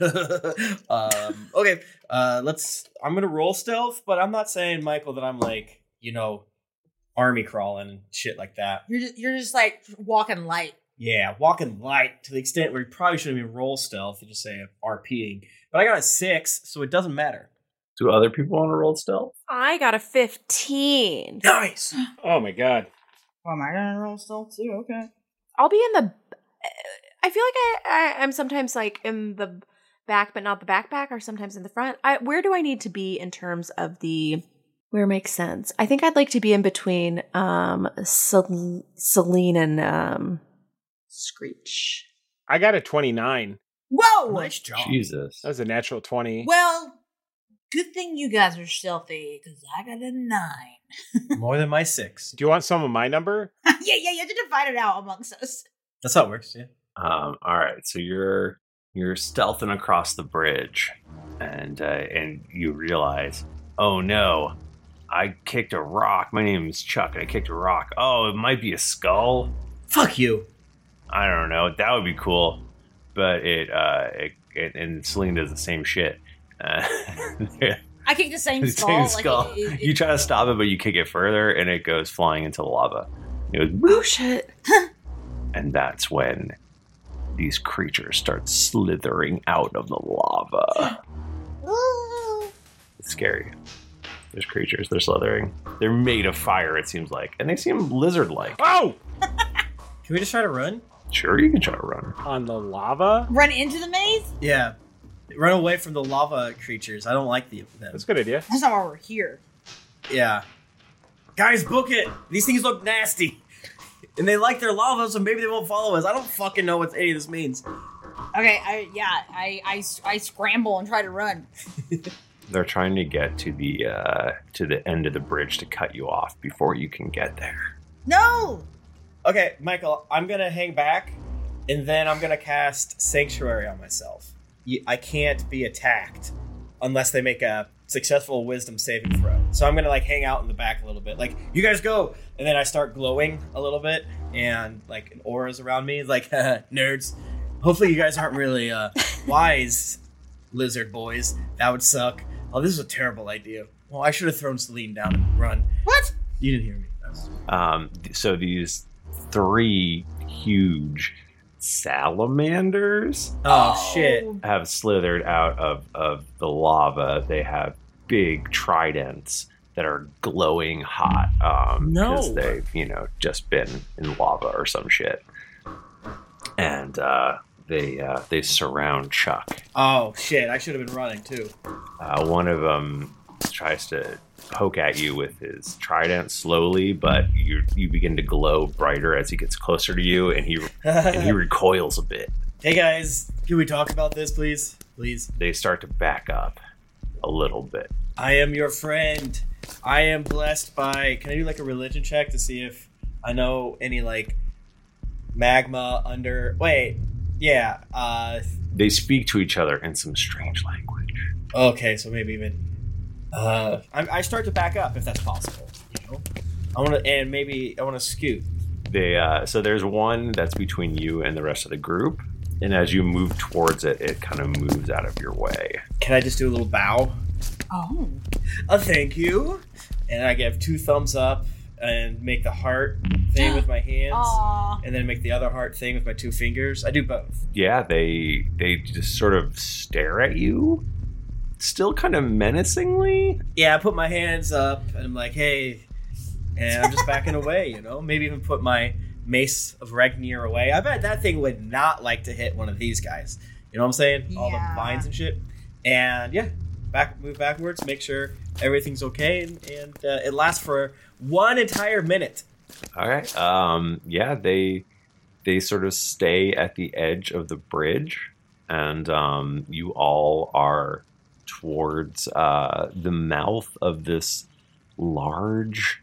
um, okay, uh, let's. I'm gonna roll stealth, but I'm not saying, Michael, that I'm like you know, army crawling and shit like that. You're just, you're just like walking light. Yeah, walking light to the extent where you probably shouldn't even roll stealth. You just say RPing. But I got a six, so it doesn't matter. Do other people want to roll stealth? I got a fifteen. Nice. Oh my god. Oh, am I gonna roll stealth too? Okay. I'll be in the. I feel like I, I I'm sometimes like in the back, but not the backpack, or sometimes in the front. I, where do I need to be in terms of the? Where makes sense? I think I'd like to be in between um Cel- Celine and um Screech. I got a twenty-nine. Whoa! Nice job. Jesus. That was a natural twenty. Well, good thing you guys are stealthy because I got a nine. More than my six. Do you want some of my number? yeah, yeah, you have to divide it out amongst us. That's how it works. Yeah. Um, all right, so you're you're stealthing across the bridge, and uh, and you realize, oh no, I kicked a rock. My name is Chuck, and I kicked a rock. Oh, it might be a skull. Fuck you. I don't know. That would be cool, but it uh, it, it and Celine does the same shit. Uh, I kicked the same the skull. same like, skull. it- it- You try to stop it, but you kick it further, and it goes flying into the lava. It goes, Oh shit! and that's when these creatures start slithering out of the lava. It's scary. There's creatures, they're slithering. They're made of fire, it seems like. And they seem lizard-like. Oh! Can we just try to run? Sure, you can try to run. On the lava? Run into the maze? Yeah. Run away from the lava creatures. I don't like the, them. That's a good idea. That's not why we're here. Yeah. Guys, book it. These things look nasty. And they like their lava, so maybe they won't follow us. I don't fucking know what any of this means. Okay, I yeah, I, I, I scramble and try to run. They're trying to get to the uh, to the end of the bridge to cut you off before you can get there. No! Okay, Michael, I'm going to hang back, and then I'm going to cast Sanctuary on myself. You- I can't be attacked unless they make a successful wisdom saving throw. So I'm going to, like, hang out in the back a little bit. Like, you guys go! And then I start glowing a little bit, and, like, an aura's around me. Like, nerds. Hopefully you guys aren't really uh, wise lizard boys. That would suck. Oh, this is a terrible idea. Well, I should have thrown Celine down and run. What? You didn't hear me. Was... Um, so these three huge salamanders oh, shit have slithered out of, of the lava. They have big tridents that are glowing hot um no. because they've, you know, just been in lava or some shit. And uh, they uh, they surround Chuck. Oh, shit. I should have been running, too. Uh, one of them tries to poke at you with his trident slowly, but you you begin to glow brighter as he gets closer to you, and he and he recoils a bit. Hey, guys. Can we talk about this, please? Please. They start to back up a little bit. I am your friend. I am blessed by... Can I do, like, a religion check to see if I know any, like... magma under wait yeah uh they speak to each other in some strange language. Okay, so maybe even uh I, I start to back up if that's possible, you know. I want to, and maybe I want to scoot. They uh so there's one that's between you and the rest of the group, and as you move towards it, it kind of moves out of your way. Can I just do a little bow? Oh, a thank you, and I give two thumbs up and make the heart thing with my hands. Aww. And then make the other heart thing with my two fingers. I do both. Yeah, they they just sort of stare at you, still kind of menacingly. Yeah, I put my hands up and I'm like, hey, and I'm just backing away, you know? Maybe even put my Mace of Regnir away. I bet that thing would not like to hit one of these guys. You know what I'm saying? Yeah. All the vines and shit. And yeah, back move backwards, make sure everything's okay, and, and uh, it lasts for one entire minute. All right. Um, yeah, they they sort of stay at the edge of the bridge, and um, you all are towards uh, the mouth of this large.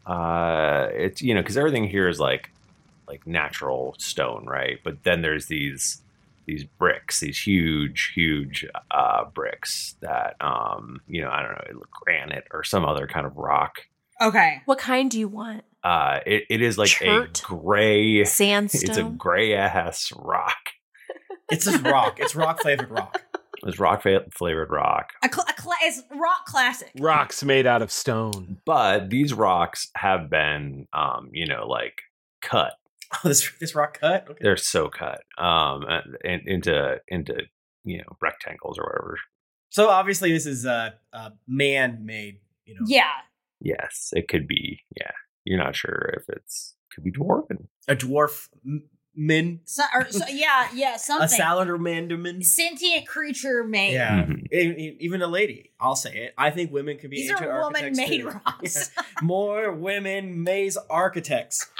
Uh, it's you know because everything here is like like natural stone, right? But then there's these these bricks, these huge, huge uh, bricks that um, you know I don't know, it look granite or some other kind of rock. Okay. What kind do you want? Uh, it, it is like Chert? a gray Sandstone? It's a gray ass rock. It's just rock. It's rock flavored rock. It's rock fa- flavored rock. A cl- a cl- it's rock classic. Rocks made out of stone. But these rocks have been, um, you know, like cut. Oh, this this rock cut? Okay. They're so cut um, and, into into you know rectangles or whatever. So obviously this is uh, uh man made. You know. Yeah. Yes, it could be. Yeah, you're not sure if it's could be dwarven. A dwarf m- min. So, or, so, yeah, yeah, something. A salamander Sentient creature made. Yeah, Mhm. E- even a lady. I'll say it. I think women can be These ancient are architects woman-made too. rocks. Yeah. More women maze architects.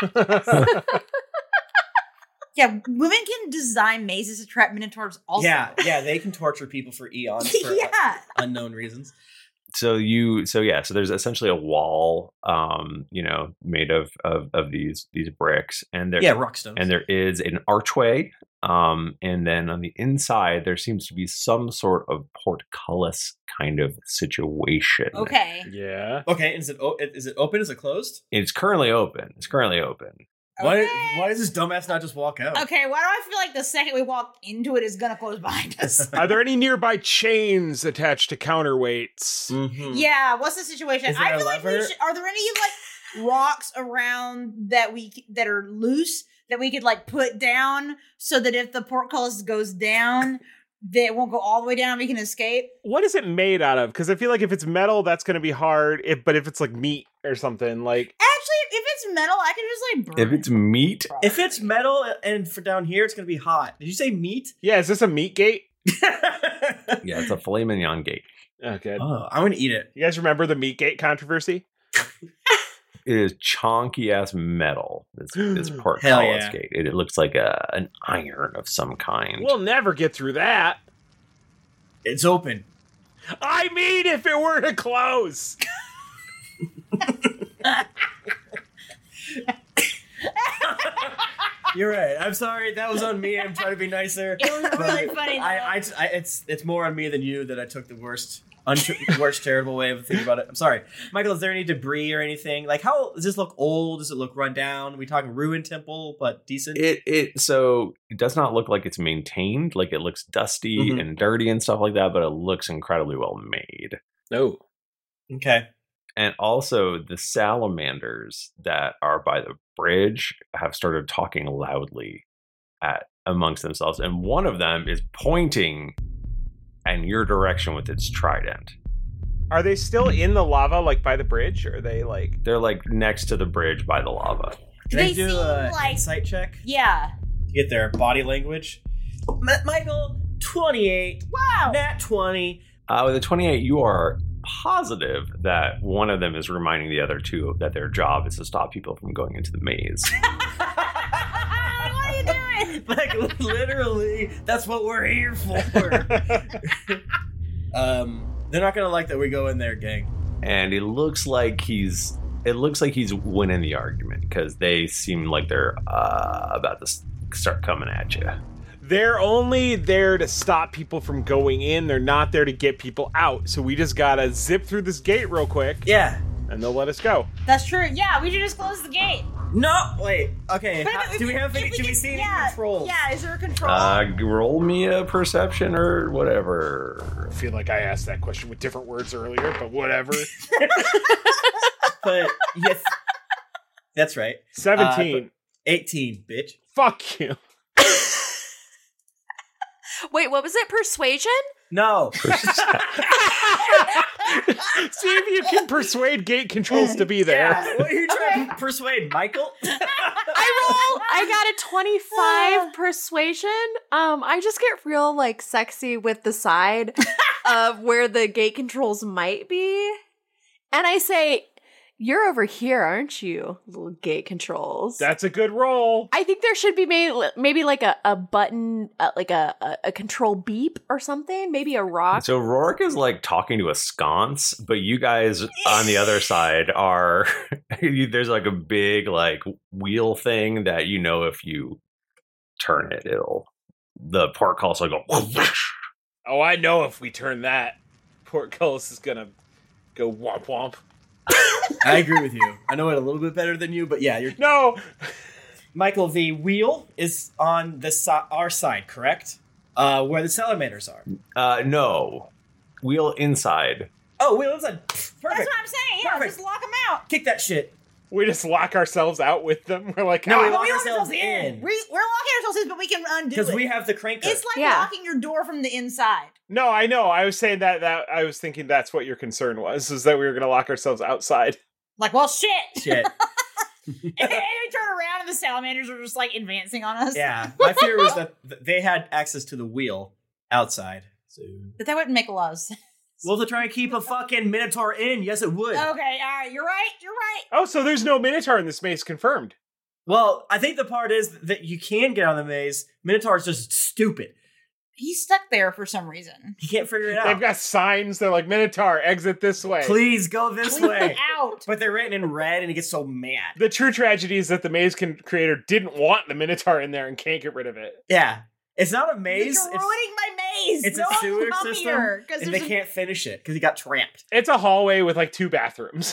Yeah, women can design mazes to trap minotaurs also. Yeah, yeah, they can torture people for eons for Yeah. unknown reasons. So you, so yeah, so there's essentially a wall, um, you know, made of of, of these these bricks, and there, Yeah, rock stones. and there is an archway, um, and then on the inside there seems to be some sort of portcullis kind of situation. Okay. Yeah. Okay, is it o- is it open? Is it closed? It's currently open. It's currently open. Why Okay. why does this dumbass not just walk out? Okay, why do I feel like the second we walk into it is gonna close behind us? Are there any nearby chains attached to counterweights? Mm-hmm. Yeah, what's the situation? Is there I a feel like we lever? should, are there any like rocks around that we c- that are loose that we could like put down so that if the portcullis goes down, that it won't go all the way down, we can escape? What is it made out of? Because I feel like if it's metal, that's going to be hard. If but if it's like meat or something, like Actually, if it's metal, I can just like burn If it's meat, If it's metal and for down here, it's gonna be hot. Did you say meat? yeah, is this a meat gate? yeah, it's a filet mignon gate. Okay. Oh, I'm gonna eat it. You guys remember the meat gate controversy? It is chonky ass metal. This this Hell portcullis yeah. gate. It, it looks like a an iron of some kind. We'll never get through that. It's open. I mean, if it were to close. You're right. I'm sorry. That was on me. I'm trying to be nicer. It was really funny. I, I, I, it's it's more on me than you that I took the worst, untr- worst terrible way of thinking about it. I'm sorry, Michael. Is there any debris or anything? Like, how does this look old? Does it look run down? Are we talking ruined temple, but decent? It it so it does not look like it's maintained. Like it looks dusty Mhm. and dirty and stuff like that, but it looks incredibly well made. No. Okay. And also, the salamanders that are by the bridge have started talking loudly at amongst themselves, and one of them is pointing in your direction with its trident. Are they still in the lava, like by the bridge? Or are they like They're like next to the bridge by the lava. Can They I do seem an like- insight check Yeah. to get their body language? Ma- Michael, twenty-eight. Wow. Nat twenty. Uh, with a twenty-eight, you are positive that one of them is reminding the other two that their job is to stop people from going into the maze. What are you doing? Like, literally, that's what we're here for. um, they're not gonna like that we go in there, gang. And it looks like he's it looks like he's winning the argument because they seem like they're uh, about to s- start coming at you. they're only there to stop people from going in? They're not there to get people out. So we just gotta zip through this gate real quick. Yeah. And they'll let us go. That's true. Yeah, we should just close the gate. No, wait. Okay. But how- if do we have if any? Do we can- see any yeah, controls? Yeah, is there a control? Uh, roll me a perception or whatever. I feel like I asked that question with different words earlier, but whatever. But yes, that's right. seventeen. Uh, eighteen, bitch. Fuck you. Wait, what was it? Persuasion? No. See if you can persuade gate controls to be there. Yeah, what are you trying to persuade, Michael? I roll. I got a twenty-five persuasion. Um, I just get real like sexy with the side of where the gate controls might be, and I say, "You're over here, aren't you, little gate controls?" That's a good roll. I think there should be maybe maybe like a a button, uh, like a, a a control beep or something. Maybe a rock. So Rourke is like talking to a sconce, but you guys on the other side are there's like a big like wheel thing that you know if you turn it, it'll the portcullis will go. Oh, I know if we turn that, Portcullis is gonna go womp womp. I agree with you. I know it a little bit better than you, but yeah, you're no. Michael, the wheel is on the si- our side, correct? Uh, where the salamanders are. Uh, no, wheel inside. Oh, wheel inside. Perfect. That's what I'm saying. Yeah, Perfect. just lock them out. Kick that shit. We just lock ourselves out with them. We're like, No, we "Ah." lock We lock ourselves in. We, we're locking ourselves in, but we can undo it. Because we have the cranker. It's like Yeah. locking your door from the inside. No, I know. I was saying that that I was thinking that's what your concern was, is that we were gonna lock ourselves outside. Like, well, shit. Shit. and then we turn around and the salamanders are just like advancing on us. Yeah. My fear was that th- they had access to the wheel outside. So. But that wouldn't make a lot of sense. Well, to try and keep a fucking Minotaur in, yes, it would. Okay, all right. You're right. You're right. Oh, so there's no Minotaur in this maze, confirmed. Well, I think the part is that you can get on the maze. Minotaur's just stupid. He's stuck there for some reason. He can't figure it out. They've got signs. They're like, Minotaur, exit this way. Please go this way. Out. But they're written in red, and he gets so mad. The true tragedy is that the maze con- creator didn't want the Minotaur in there and can't get rid of it. Yeah. It's not a maze. You're It's, ruining my maze. it's no, a sewer come system, here, 'cause and they there's a- can't finish it because he got trapped. It's a hallway with like two bathrooms.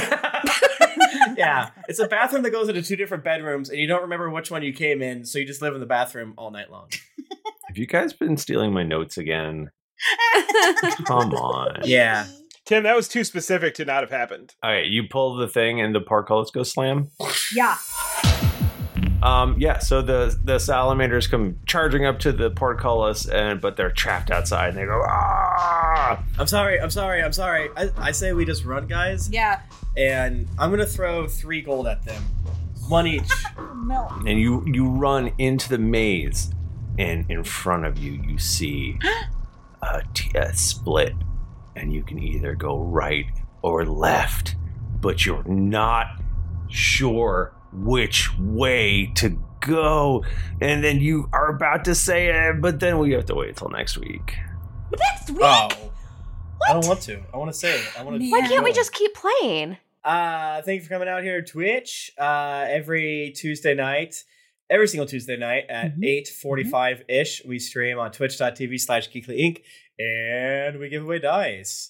Yeah. It's a bathroom that goes into two different bedrooms, and you don't remember which one you came in, so you just live in the bathroom all night long. Have you guys been stealing my notes again? Come on. Yeah. Tim, that was too specific to not have happened. All right, you pull the thing and the portcullis goes slam. Yeah. Um, yeah, so the the salamanders come charging up to the portcullis, and but they're trapped outside, and they go, ah! I'm sorry, I'm sorry, I'm sorry. I, I say we just run, guys. Yeah. And I'm going to throw three gold at them. One each. Milk. And you you run into the maze, and in front of you, you see a, t- a split, and you can either go right or left, but you're not sure which way to go. And then you are about to say it, but then we have to wait till next week. Next week? Oh. I don't want to. I want to say it. I want to. Why can't we just keep playing? Uh, thank you for coming out here to Twitch uh, every Tuesday night. every single Tuesday night at Mm-hmm. eight forty-five-ish. We stream on twitch.tv slash Geekly Inc. And we give away dice.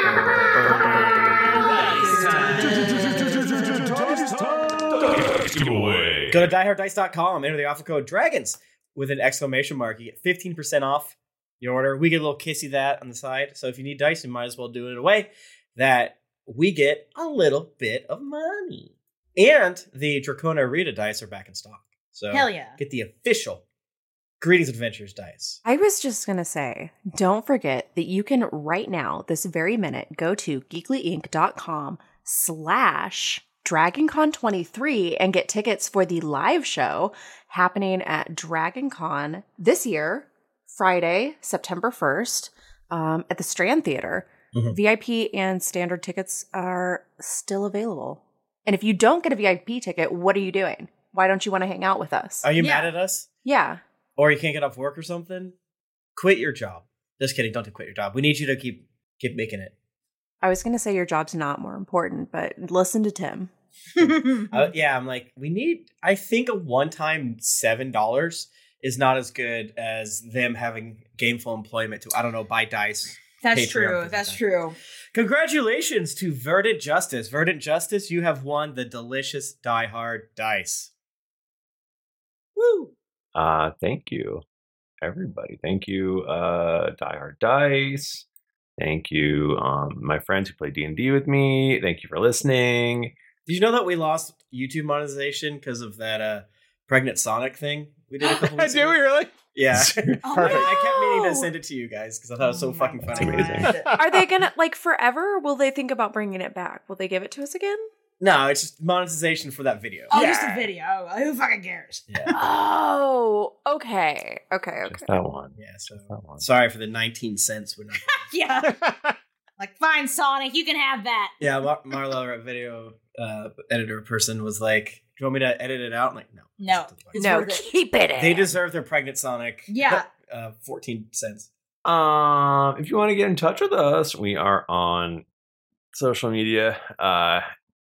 Go to die hard dice dot com, enter the offer code DRAGONS with an exclamation mark. You get fifteen percent off your order. We get a little kissy that on the side. So if you need dice, you might as well do it in a way that we get a little bit of money. And the Dracona Rita dice are back in stock. So Hell yeah. get the official Greetings Adventures dice. I was just going to say, don't forget that you can right now, this very minute, go to geeklyinc.com slash DragonCon twenty-three and get tickets for the live show happening at DragonCon this year, Friday, September first, um, at the Strand Theater. Mm-hmm. V I P and standard tickets are still available. And if you don't get a V I P ticket, what are you doing? Why don't you want to hang out with us? Are you yeah. mad at us? Yeah. Or you can't get off work or something? Quit your job. Just kidding. Don't quit your job. We need you to keep keep making it. I was going to say your job's not more important, but listen to Tim. uh, yeah, I'm like, we need, I think a one-time seven dollars is not as good as them having gainful employment to, I don't know, buy dice. That's Patreon, true. things That's like that. true. Congratulations to Verdant Justice. Verdant Justice, you have won the delicious Die Hard dice. Woo! Uh, thank you, everybody. Thank you, uh, Die Hard Dice. Thank you, um, my friends who play D and D with me. Thank you for listening. Did you know that we lost YouTube monetization because of that uh, pregnant Sonic thing we did a couple weeks Do ago? we really? Yeah. Perfect. I kept meaning to send it to you guys because I thought it was so fucking funny. amazing. Are they going to, like, forever? Or will they think about bringing it back? Will they give it to us again? No, it's just monetization for that video. Oh, just a video. Who fucking cares? Oh, okay. Okay, okay. Just that one. Yeah, so That one. sorry for the nineteen cents. We're not. Yeah. Like, fine, Sonic, you can have that. Yeah, Mar- Marlo, our video uh, editor person, was like, "Do you want me to edit it out?" I'm like, no. No. It's No, worth it. keep it in. They deserve their pregnant Sonic. Yeah. uh, fourteen cents. Um, if you want to get in touch with us, we are on social media uh,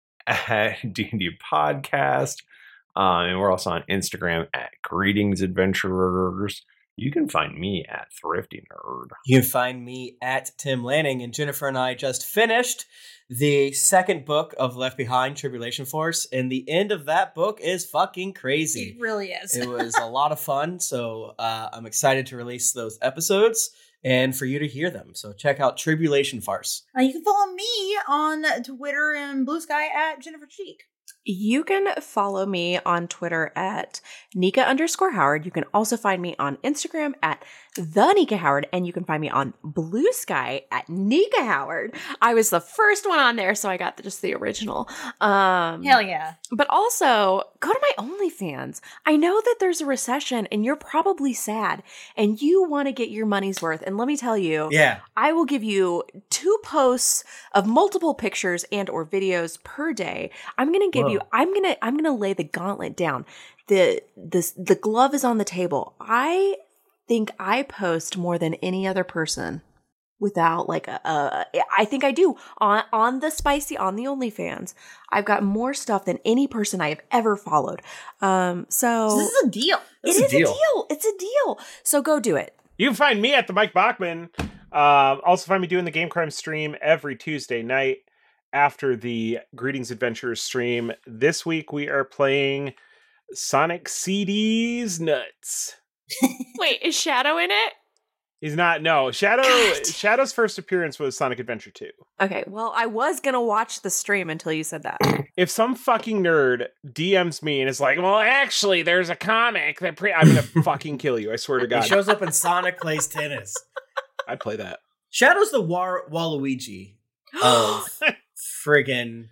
at D and D Podcast, um, and we're also on Instagram at Greetings Adventurers. You can find me at Thrifty Nerd. You can find me at Tim Lanning, and Jennifer and I just finished the second book of Left Behind, Tribulation Force, and the end of that book is fucking crazy. It really is. It was a lot of fun, so uh, I'm excited to release those episodes and for you to hear them. So check out Tribulation Farce. Uh, you can follow me on Twitter and Blue Sky at Jennifer Cheek. You can follow me on Twitter at Nika underscore Howard. You can also find me on Instagram at the Nika Howard, and you can find me on Blue Sky at Nika Howard. I was the first one on there, so I got the, just the original. Um, Hell yeah. But also, go to my OnlyFans. I know that there's a recession, and you're probably sad, and you want to get your money's worth. And let me tell you, Yeah. I will give you two posts of multiple pictures and or videos per day. I'm gonna give Whoa. you. I'm gonna. I'm gonna lay the gauntlet down. the this The glove is on the table. I think I post more than any other person. Without like a, a, I think I do on on the spicy on the OnlyFans. I've got more stuff than any person I have ever followed. Um, so This is a deal. It is a deal. It's a deal. So go do it. You can find me at the Mike Bachman. Um, also find me doing the Game Crime stream every Tuesday night after the Greetings Adventures stream. This week we are playing Sonic C D's Nuts. Wait, is Shadow in it? He's not. No, Shadow. Shadow's first appearance was Sonic Adventure two. Okay, well, I was gonna watch the stream until you said that. If some fucking nerd D Ms me and is like, "Well, actually, there's a comic that," pre-, I'm gonna fucking kill you. I swear to God. He shows up in Sonic Plays Tennis. I'd play that. Shadow's the War- Waluigi of friggin'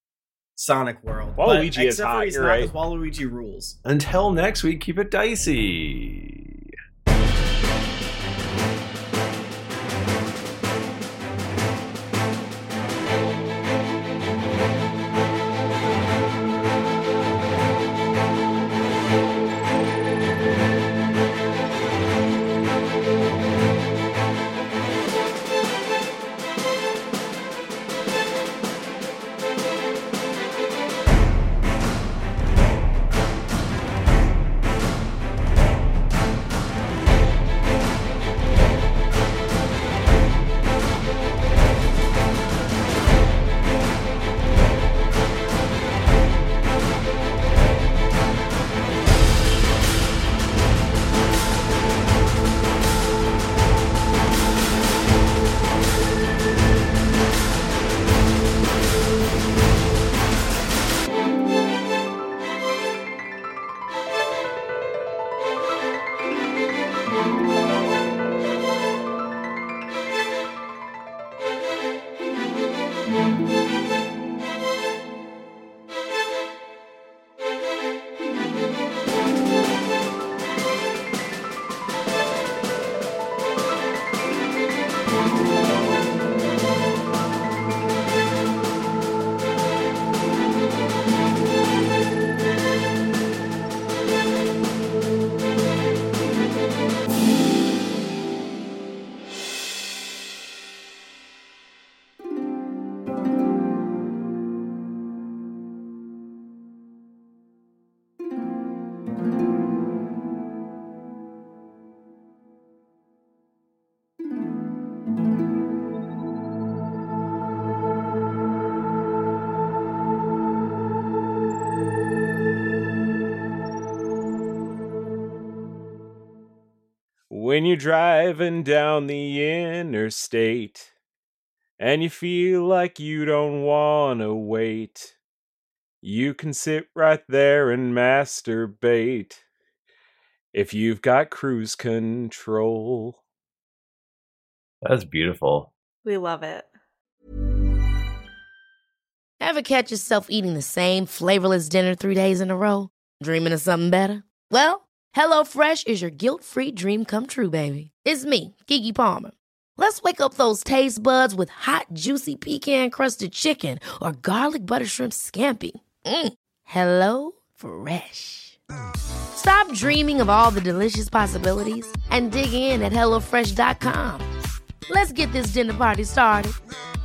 Sonic World. Waluigi But is except for hot, he's you're not, right. 'cause Waluigi rules. Until next week, keep it dicey. When you're driving down the interstate and you feel like you don't want to wait, you can sit right there and masturbate if you've got cruise control. That's beautiful. We love it. Ever catch yourself eating the same flavorless dinner three days in a row? Dreaming of something better? Well, HelloFresh is your guilt-free dream come true, baby. It's me, Keke Palmer. Let's wake up those taste buds with hot, juicy pecan-crusted chicken or garlic butter shrimp scampi. Mm. Hello Fresh. Stop dreaming of all the delicious possibilities and dig in at hello fresh dot com. Let's get this dinner party started.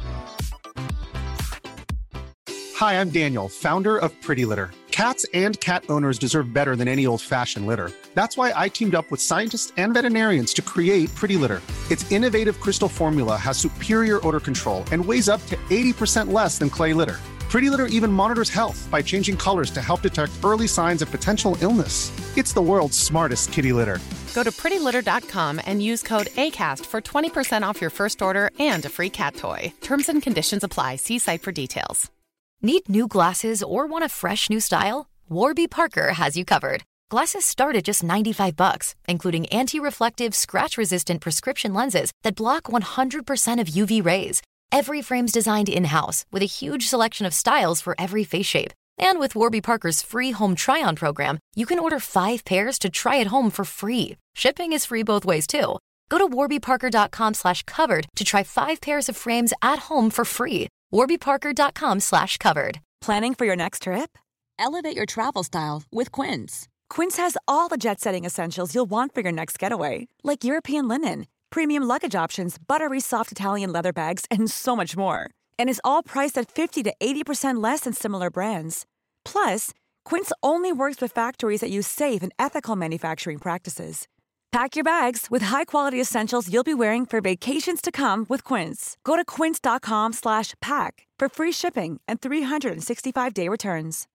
Hi, I'm Daniel, founder of Pretty Litter. Cats and cat owners deserve better than any old-fashioned litter. That's why I teamed up with scientists and veterinarians to create Pretty Litter. Its innovative crystal formula has superior odor control and weighs up to eighty percent less than clay litter. Pretty Litter even monitors health by changing colors to help detect early signs of potential illness. It's the world's smartest kitty litter. Go to pretty litter dot com and use code ACAST for twenty percent off your first order and a free cat toy. Terms and conditions apply. See site for details. Need new glasses or want a fresh new style? Warby Parker has you covered. Glasses start at just ninety-five bucks, including anti-reflective, scratch-resistant prescription lenses that block one hundred percent of U V rays. Every frame's designed in-house with a huge selection of styles for every face shape. And with Warby Parker's free home try-on program, you can order five pairs to try at home for free. Shipping is free both ways, too. Go to warby parker dot com slash covered to try five pairs of frames at home for free. warby parker dot com slash covered. Planning for your next trip? Elevate your travel style with Quince. Quince has all the jet-setting essentials you'll want for your next getaway, like European linen, premium luggage options, buttery soft Italian leather bags, and so much more. And is all priced at fifty to eighty percent less than similar brands. Plus, Quince only works with factories that use safe and ethical manufacturing practices. Pack your bags with high-quality essentials you'll be wearing for vacations to come with Quince. Go to quince dot com slash pack for free shipping and three sixty-five day returns.